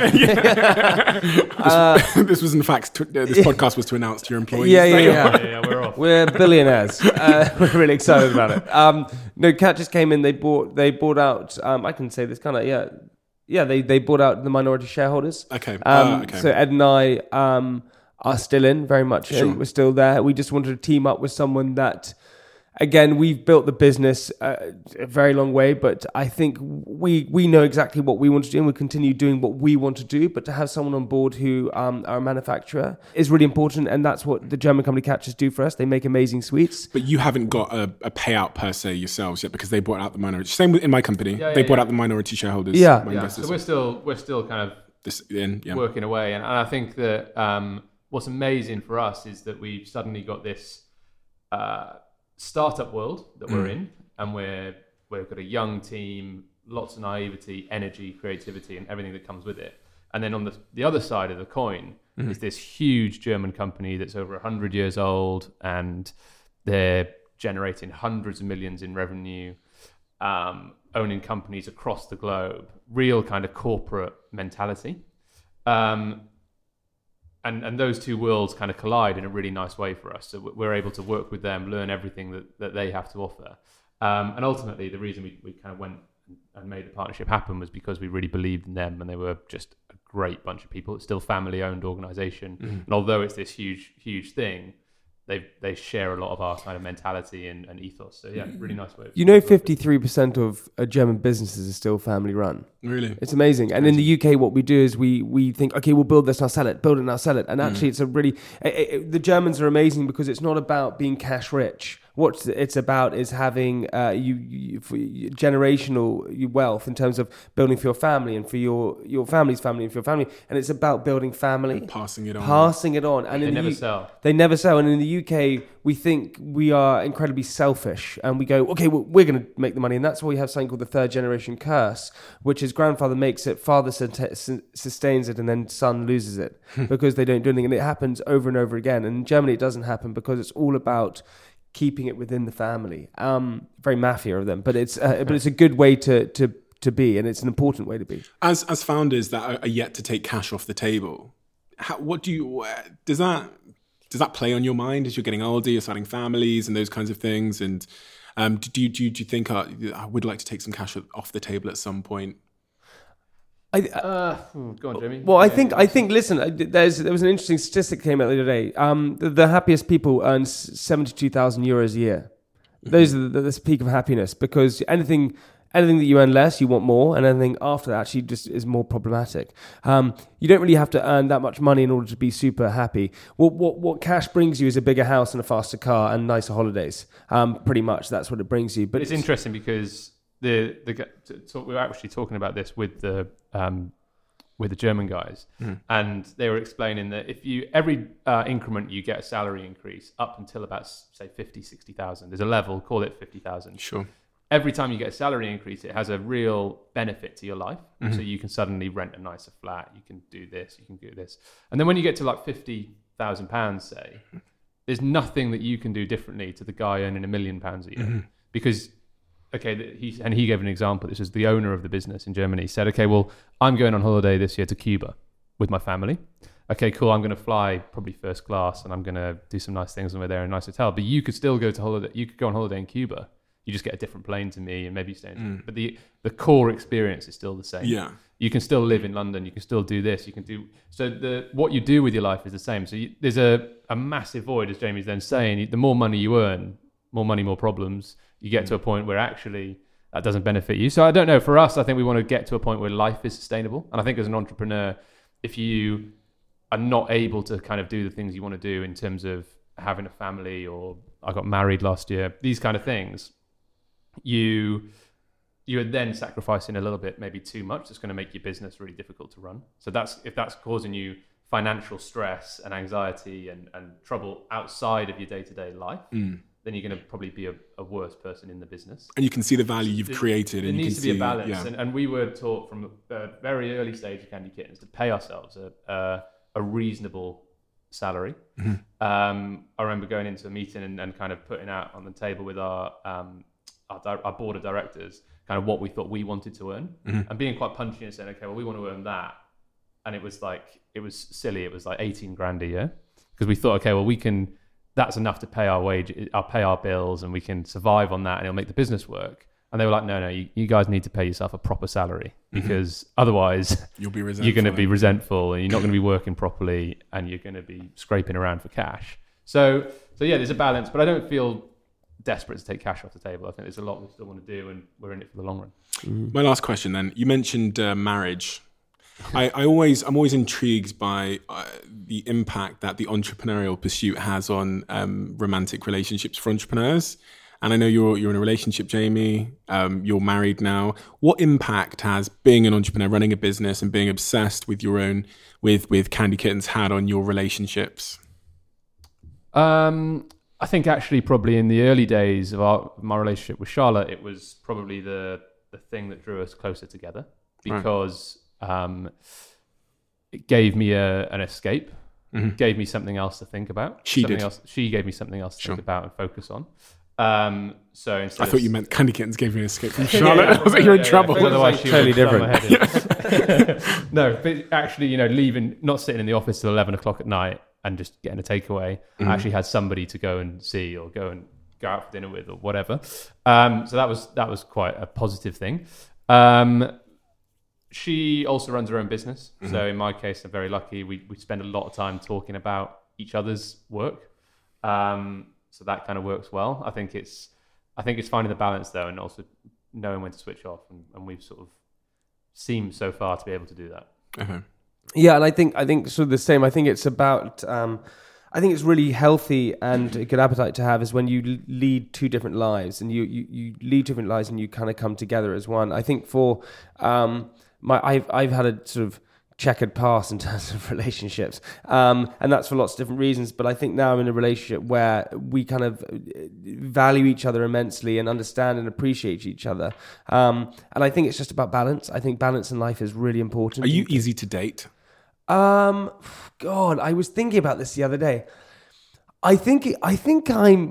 this, uh, this was in fact, to, uh, this podcast was to announce to your employees. Yeah, yeah, yeah. yeah, yeah, we're off. We're billionaires. Uh, we're really excited about it. Um, no, Catchers came in. They bought. They bought out. Um, I can say this kind of yeah, yeah. They they bought out the minority shareholders. Okay. Um, uh, okay. So Ed and I um, are still in, very much Sure. in. We're still there. We just wanted to team up with someone that. Again, we've built the business uh, a very long way, but I think we we know exactly what we want to do and we continue doing what we want to do. But to have someone on board who um, are a manufacturer is really important, and that's what the German company Catchers do for us. They make amazing sweets. But you haven't got a, a payout per se yourselves yet because they bought out the minority. Same in my company. Yeah, yeah, they bought yeah. out the minority shareholders. Yeah. my Yeah, investors. so we're still we're still kind of This, in, yeah. working away, and, and I think that um, what's amazing for us is that we've suddenly got this uh, startup world that we're Mm. in, and we're we've got a young team, lots of naivety, energy, creativity, and everything that comes with it. And then on the the other side of the coin mm. is this huge German company that's over one hundred years old, and they're generating hundreds of millions in revenue, um, owning companies across the globe, real kind of corporate mentality. Um, And, and those two worlds kind of collide in a really nice way for us. So we're able to work with them, learn everything that, that they have to offer. Um, and ultimately, the reason we, we kind of went and made the partnership happen was because we really believed in them, and they were just a great bunch of people. It's still a family-owned organization. Mm-hmm. And although it's this huge, huge thing, they they share a lot of our kind of mentality and, and ethos. So yeah, really nice way. You know, fifty-three percent of uh, German businesses are still family run. Really? It's amazing. And in the U K, what we do is we we think, okay, we'll build this, now sell it, build it, now sell it. And actually, mm. it's a really, it, it, the Germans are amazing because it's not about being cash rich. What it's about is having uh, you, you for generational wealth in terms of building for your family and for your, your family's family and for your family. And it's about building family. And passing it on. Passing it on. And they in never the U- sell. They never sell. And in the U K, we think we are incredibly selfish. And we go, okay, well, we're going to make the money. And that's why we have something called the third generation curse, which is grandfather makes it, father sustains it, and then son loses it because they don't do anything. And it happens over and over again. And in Germany, it doesn't happen because it's all about keeping it within the family. Um, very mafia of them, but it's uh, but it's a good way to to to be, and it's an important way to be. As as founders that are, are yet to take cash off the table, how, what do you does that does that play on your mind as you're getting older, you're starting families and those kinds of things? And um, do you do you, do you think uh, I would like to take some cash off the table at some point? I, uh, go on, Jamie. Well, I think I think. Listen, there's there was an interesting statistic came out the other day. Um, the, the happiest people earn seventy-two thousand euros a year. Those are the, the peak of happiness because anything anything that you earn less, you want more, and anything after that actually just is more problematic. Um, you don't really have to earn that much money in order to be super happy. What what what cash brings you is a bigger house and a faster car and nicer holidays. Um, pretty much, that's what it brings you. But it's, it's interesting because the the so we were actually talking about this with the um, with the German guys, mm. and they were explaining that if you every uh, increment you get a salary increase up until about say fifty, sixty thousand. There's a level, call it fifty thousand. Sure. Every time you get a salary increase, it has a real benefit to your life. Mm-hmm. So you can suddenly rent a nicer flat, you can do this, you can do this. And then when you get to like fifty thousand pounds, say, there's nothing that you can do differently to the guy earning a million pounds a year. Mm-hmm. Because, okay, he, and he gave an example. This is the owner of the business in Germany. He said, okay, well, I'm going on holiday this year to Cuba with my family. Okay, cool, I'm going to fly probably first class and I'm going to do some nice things when we're there in a nice hotel. But you could still go to holiday, you could go on holiday in Cuba. You just get a different plane to me and maybe stay in. Mm. But the the core experience is still the same. Yeah. You can still live in London. You can still do this. You can do... So the what you do with your life is the same. So you, there's a, a massive void, as Jamie's then saying. The more money you earn, more money, more problems. You get mm. to a point where actually that doesn't benefit you. So I don't know. For us, I think we want to get to a point where life is sustainable. And I think as an entrepreneur, if you are not able to kind of do the things you want to do in terms of having a family, or I got married last year, these kind of things... you you are then sacrificing a little bit, maybe too much. It's going to make your business really difficult to run. So that's if that's causing you financial stress and anxiety and, and trouble outside of your day-to-day life, mm. then you're going to probably be a, a worse person in the business. And you can see the value you've there, created. There and needs you can to be see, a balance. Yeah. And, and we were taught from a very early stage of Candy Kittens to pay ourselves a, a, a reasonable salary. Mm-hmm. Um, I remember going into a meeting and, and kind of putting out on the table with our... Um, Our, our board of directors, kind of what we thought we wanted to earn, mm-hmm. and being quite punchy and saying, okay, well, we want to earn that. And it was like, it was silly. It was like eighteen grand a year, because we thought, okay, well, we can, that's enough to pay our wage, I'll pay our bills, and we can survive on that, and it'll make the business work. And they were like, no, no, you, you guys need to pay yourself a proper salary, because mm-hmm. otherwise you'll be resentful. You're going to be resentful, and you're not going to be working properly, and you're going to be scraping around for cash. So, so yeah, there's a balance, but I don't feel desperate to take cash off the table. I think there's a lot we still want to do, and we're in it for the long run. Mm. My last question then. You mentioned uh, marriage. I, I always, I'm always intrigued by uh, the impact that the entrepreneurial pursuit has on um, romantic relationships for entrepreneurs. And I know you're you're in a relationship, Jamie. Um, you're married now. What impact has being an entrepreneur, running a business, and being obsessed with your own, with with Candy Kittens had on your relationships? Um. I think actually probably in the early days of our, my relationship with Charlotte, it was probably the, the thing that drew us closer together, because right. um, it gave me a, an escape, mm-hmm. gave me something else to think about. She something did. Else, she gave me something else to sure. think about and focus on. Um, so instead I thought of, you meant Candy Kittens gave me an escape from Charlotte. yeah, I was like, you're yeah, in trouble. Yeah, otherwise she totally different. No, but actually, you know, leaving, not sitting in the office till eleven o'clock at night and just getting a takeaway. Mm-hmm. I actually had somebody to go and see, or go and go out for dinner with, or whatever. Um, so that was that was quite a positive thing. Um, she also runs her own business. Mm-hmm. So in my case, I'm very lucky. We we spend a lot of time talking about each other's work. Um, so that kind of works well. I think it's I think it's finding the balance though, and also knowing when to switch off. And, and we've sort of seemed so far to be able to do that. Okay. Yeah, and I think I think sort of the same. I think it's about. Um, I think it's really healthy and a good appetite to have is when you lead two different lives, and you you, you lead different lives, and you kind of come together as one. I think for um, my, I've I've had a sort of checkered past in terms of relationships, um, and that's for lots of different reasons. But I think now I'm in a relationship where we kind of value each other immensely and understand and appreciate each other. Um, and I think it's just about balance. I think balance in life is really important. Are you easy to date? Um, God, I was thinking about this the other day. I think, I think I'm,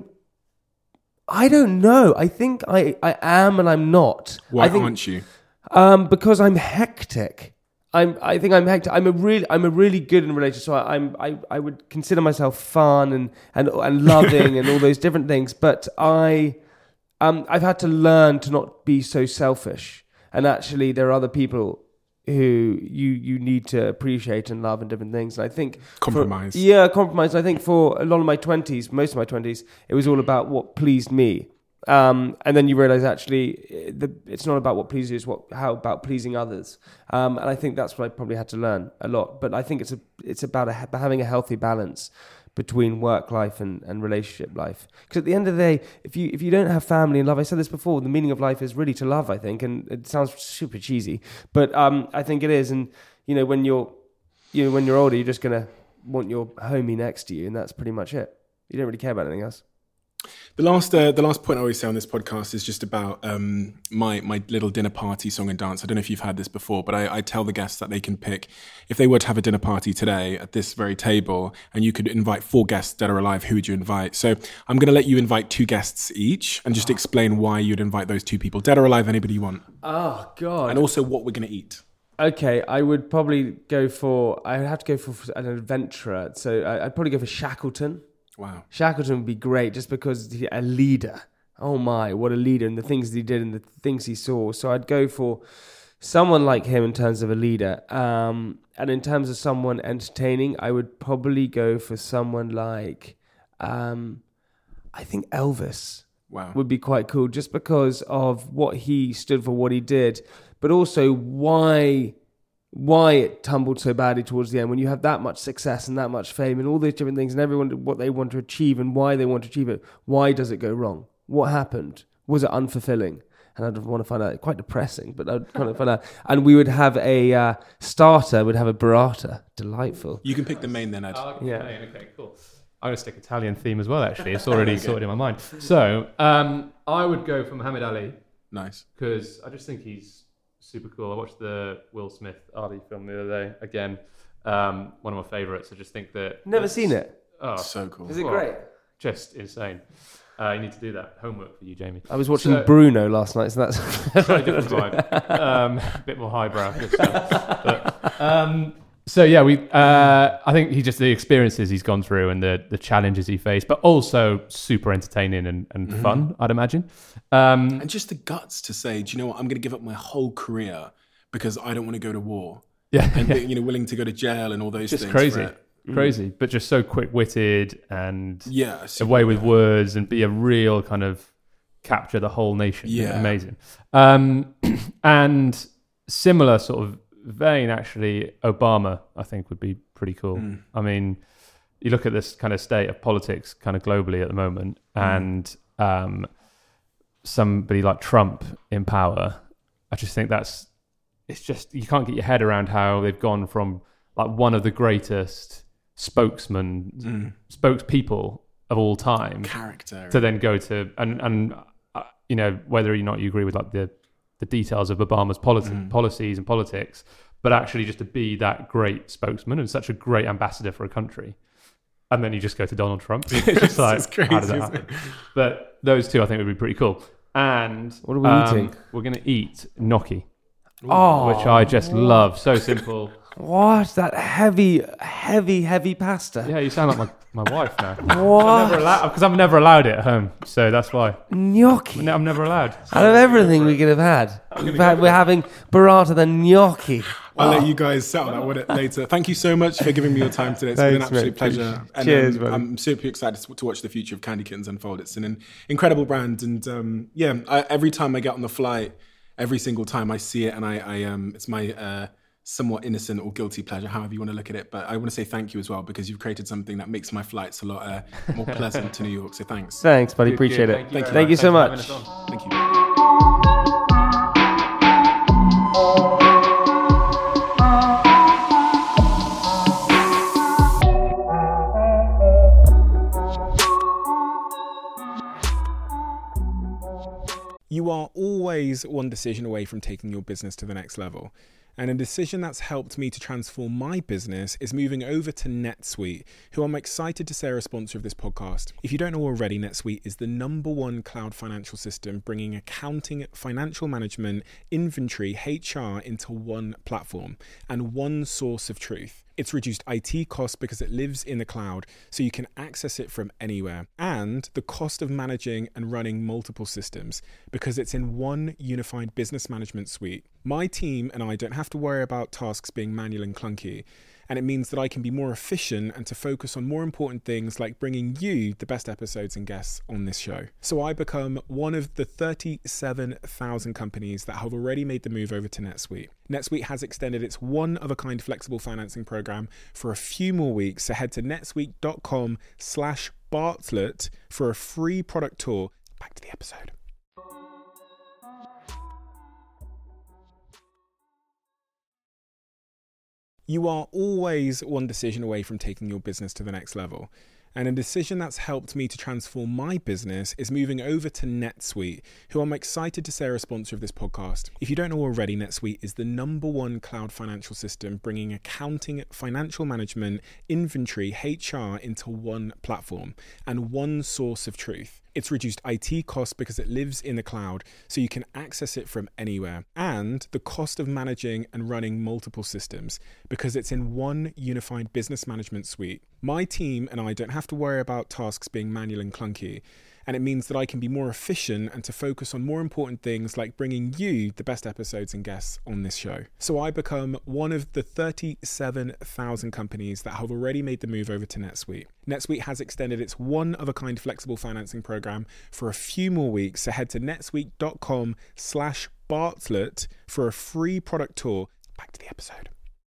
I don't know. I think I, I am and I'm not. Why I think, aren't you? Um, because I'm hectic. I'm, I think I'm hectic. I'm a really, I'm a really good in relationships. So I, I'm, I, I would consider myself fun and, and, and loving and all those different things. But I, um, I've had to learn to not be so selfish. And actually there are other people who you you need to appreciate and love and different things. And I think... Compromise. For, yeah, compromise. I think for a lot of my twenties, most of my twenties, it was all about what pleased me. Um, and then you realize actually the, it's not about what pleases you, it's what, how about pleasing others. Um, and I think that's what I probably had to learn a lot. But I think it's a, it's about a, having a healthy balance between work life and, and relationship life. Because at the end of the day, if you if you don't have family and love, I said this before, the meaning of life is really to love, I think. And it sounds super cheesy, but um, I think it is. And, you know, when you're, you know, when you're older, you're just going to want your homie next to you. And that's pretty much it. You don't really care about anything else. The last, uh, the last point I always say on this podcast is just about um, my my little dinner party song and dance. I don't know if you've had this before, but I, I tell the guests that they can pick, if they were to have a dinner party today at this very table, and you could invite four guests dead or alive, who would you invite? So I'm going to let you invite two guests each, and just explain why you'd invite those two people, dead or alive, anybody you want. Oh God! And also what we're going to eat. Okay, I would probably go for. I would have to go for an adventurer. So I'd probably go for Shackleton. Wow. Shackleton would be great just because he's a leader. Oh my, what a leader, and the things he did and the things he saw. So I'd go for someone like him in terms of a leader. Um, and in terms of someone entertaining, I would probably go for someone like, um, I think Elvis. Wow. Would be quite cool just because of what he stood for, what he did, but also why... why it tumbled so badly towards the end when you have that much success and that much fame and all these different things and everyone what they want to achieve and why they want to achieve it. Why does it go wrong? What happened? Was it unfulfilling? And I'd want to find out. Quite depressing, but I'd kind of find out. And we would have a uh, starter, would have a burrata. Delightful. You can pick the main then, Ed. Oh, okay, Yeah. okay, cool. I'm going to stick Italian theme as well, actually. It's already sorted in my mind. So um, I would go for Muhammad Ali. Nice. Because I just think he's super cool. I watched the Will Smith Ali film the other day. Again, um, one of my favourites. I just think that... Never seen it. Oh, So cool. Is it Well, great? just insane. Uh, you need to do that. Homework for you, Jamie. I was watching So- Bruno last night, so that's... Slightly different vibe. Um, a bit more highbrow. Good stuff. But, um, so yeah, we. Uh, I think he just the experiences he's gone through and the the challenges he faced, but also super entertaining and, and Mm-hmm. fun. I'd imagine. Um, And just the guts to say, do you know what? I'm going to give up my whole career because I don't want to go to war. yeah, And yeah. be, you know, willing to go to jail and all those just things. crazy, for it. crazy, but just so quick witted and Yeah. super away with cool. words and be a real kind of capture the whole nation. Yeah. Amazing. Um, and similar sort of vein, actually, Obama, I think, would be pretty cool. Mm. I mean, you look at this kind of state of politics kind of globally at the moment, and um, somebody like Trump in power, I just think that's, it's just, you can't get your head around how they've gone from like one of the greatest spokesmen, Mm. spokespeople of all time Character. to then go to, and, and uh, you know, whether or not you agree with like the, the details of Obama's politi- Mm. policies and politics, but actually just to be that great spokesman and such a great ambassador for a country. And then you just go to Donald Trump. It's just like, It's crazy, how did that isn't happen? But those two I think would be pretty cool. And What are we um, eating? We're going to eat gnocchi, Oh, which I just love. So simple. what? That heavy, heavy, heavy pasta. Yeah, you sound like my, my wife now. What? Because I'm never allowed it at home. So that's why. Gnocchi. No, I'm never allowed. Out of everything we could have had, we've had we're having burrata than gnocchi. I'll let you guys settle that with it later. Thank you so much for giving me your time today. It's been an Thanks, absolute mate. pleasure. And, Cheers, um, buddy. I'm super excited to watch the future of Candy Kittens unfold. It's an incredible brand. And um, yeah, I, every time I get on the flight, every single time I see it, and I, I um, it's my uh, somewhat innocent or guilty pleasure, however you want to look at it. But I want to say thank you as well, because you've created something that makes my flights a lot uh, more pleasant to New York. So thanks. Thanks, buddy. Good, Appreciate good. it. Thank you, Thank Thank you you so Thanks for much. having us on. Thank you. You are always one decision away from taking your business to the next level. And a decision that's helped me to transform my business is moving over to NetSuite, who I'm excited to say are a sponsor of this podcast. If you don't know already, NetSuite is the number one cloud financial system, bringing accounting, financial management, inventory, H R into one platform and one source of truth. It's reduced I T costs because it lives in the cloud, so you can access it from anywhere. And the cost of managing and running multiple systems, because it's in one unified business management suite. My team and I don't have to worry about tasks being manual and clunky. And it means that I can be more efficient and to focus on more important things like bringing you the best episodes and guests on this show. So I become one of the thirty-seven thousand companies that have already made the move over to NetSuite. NetSuite has extended its one-of-a-kind flexible financing program for a few more weeks, so head to netsuite.com slash Bartlett for a free product tour. Back to the episode. You are always one decision away from taking your business to the next level. And a decision that's helped me to transform my business is moving over to NetSuite, who I'm excited to say are a sponsor of this podcast. If you don't know already, NetSuite is the number one cloud financial system, bringing accounting, financial management, inventory, H R into one platform and one source of truth. It's reduced I T costs because it lives in the cloud, so you can access it from anywhere. And the cost of managing and running multiple systems because it's in one unified business management suite. My team and I don't have to worry about tasks being manual and clunky. And it means that I can be more efficient and to focus on more important things like bringing you the best episodes and guests on this show. So I become one of the thirty-seven thousand companies that have already made the move over to NetSuite. NetSuite has extended its one-of-a-kind flexible financing program for a few more weeks, so head to netsuite.com slash Bartlett for a free product tour. Back to the episode.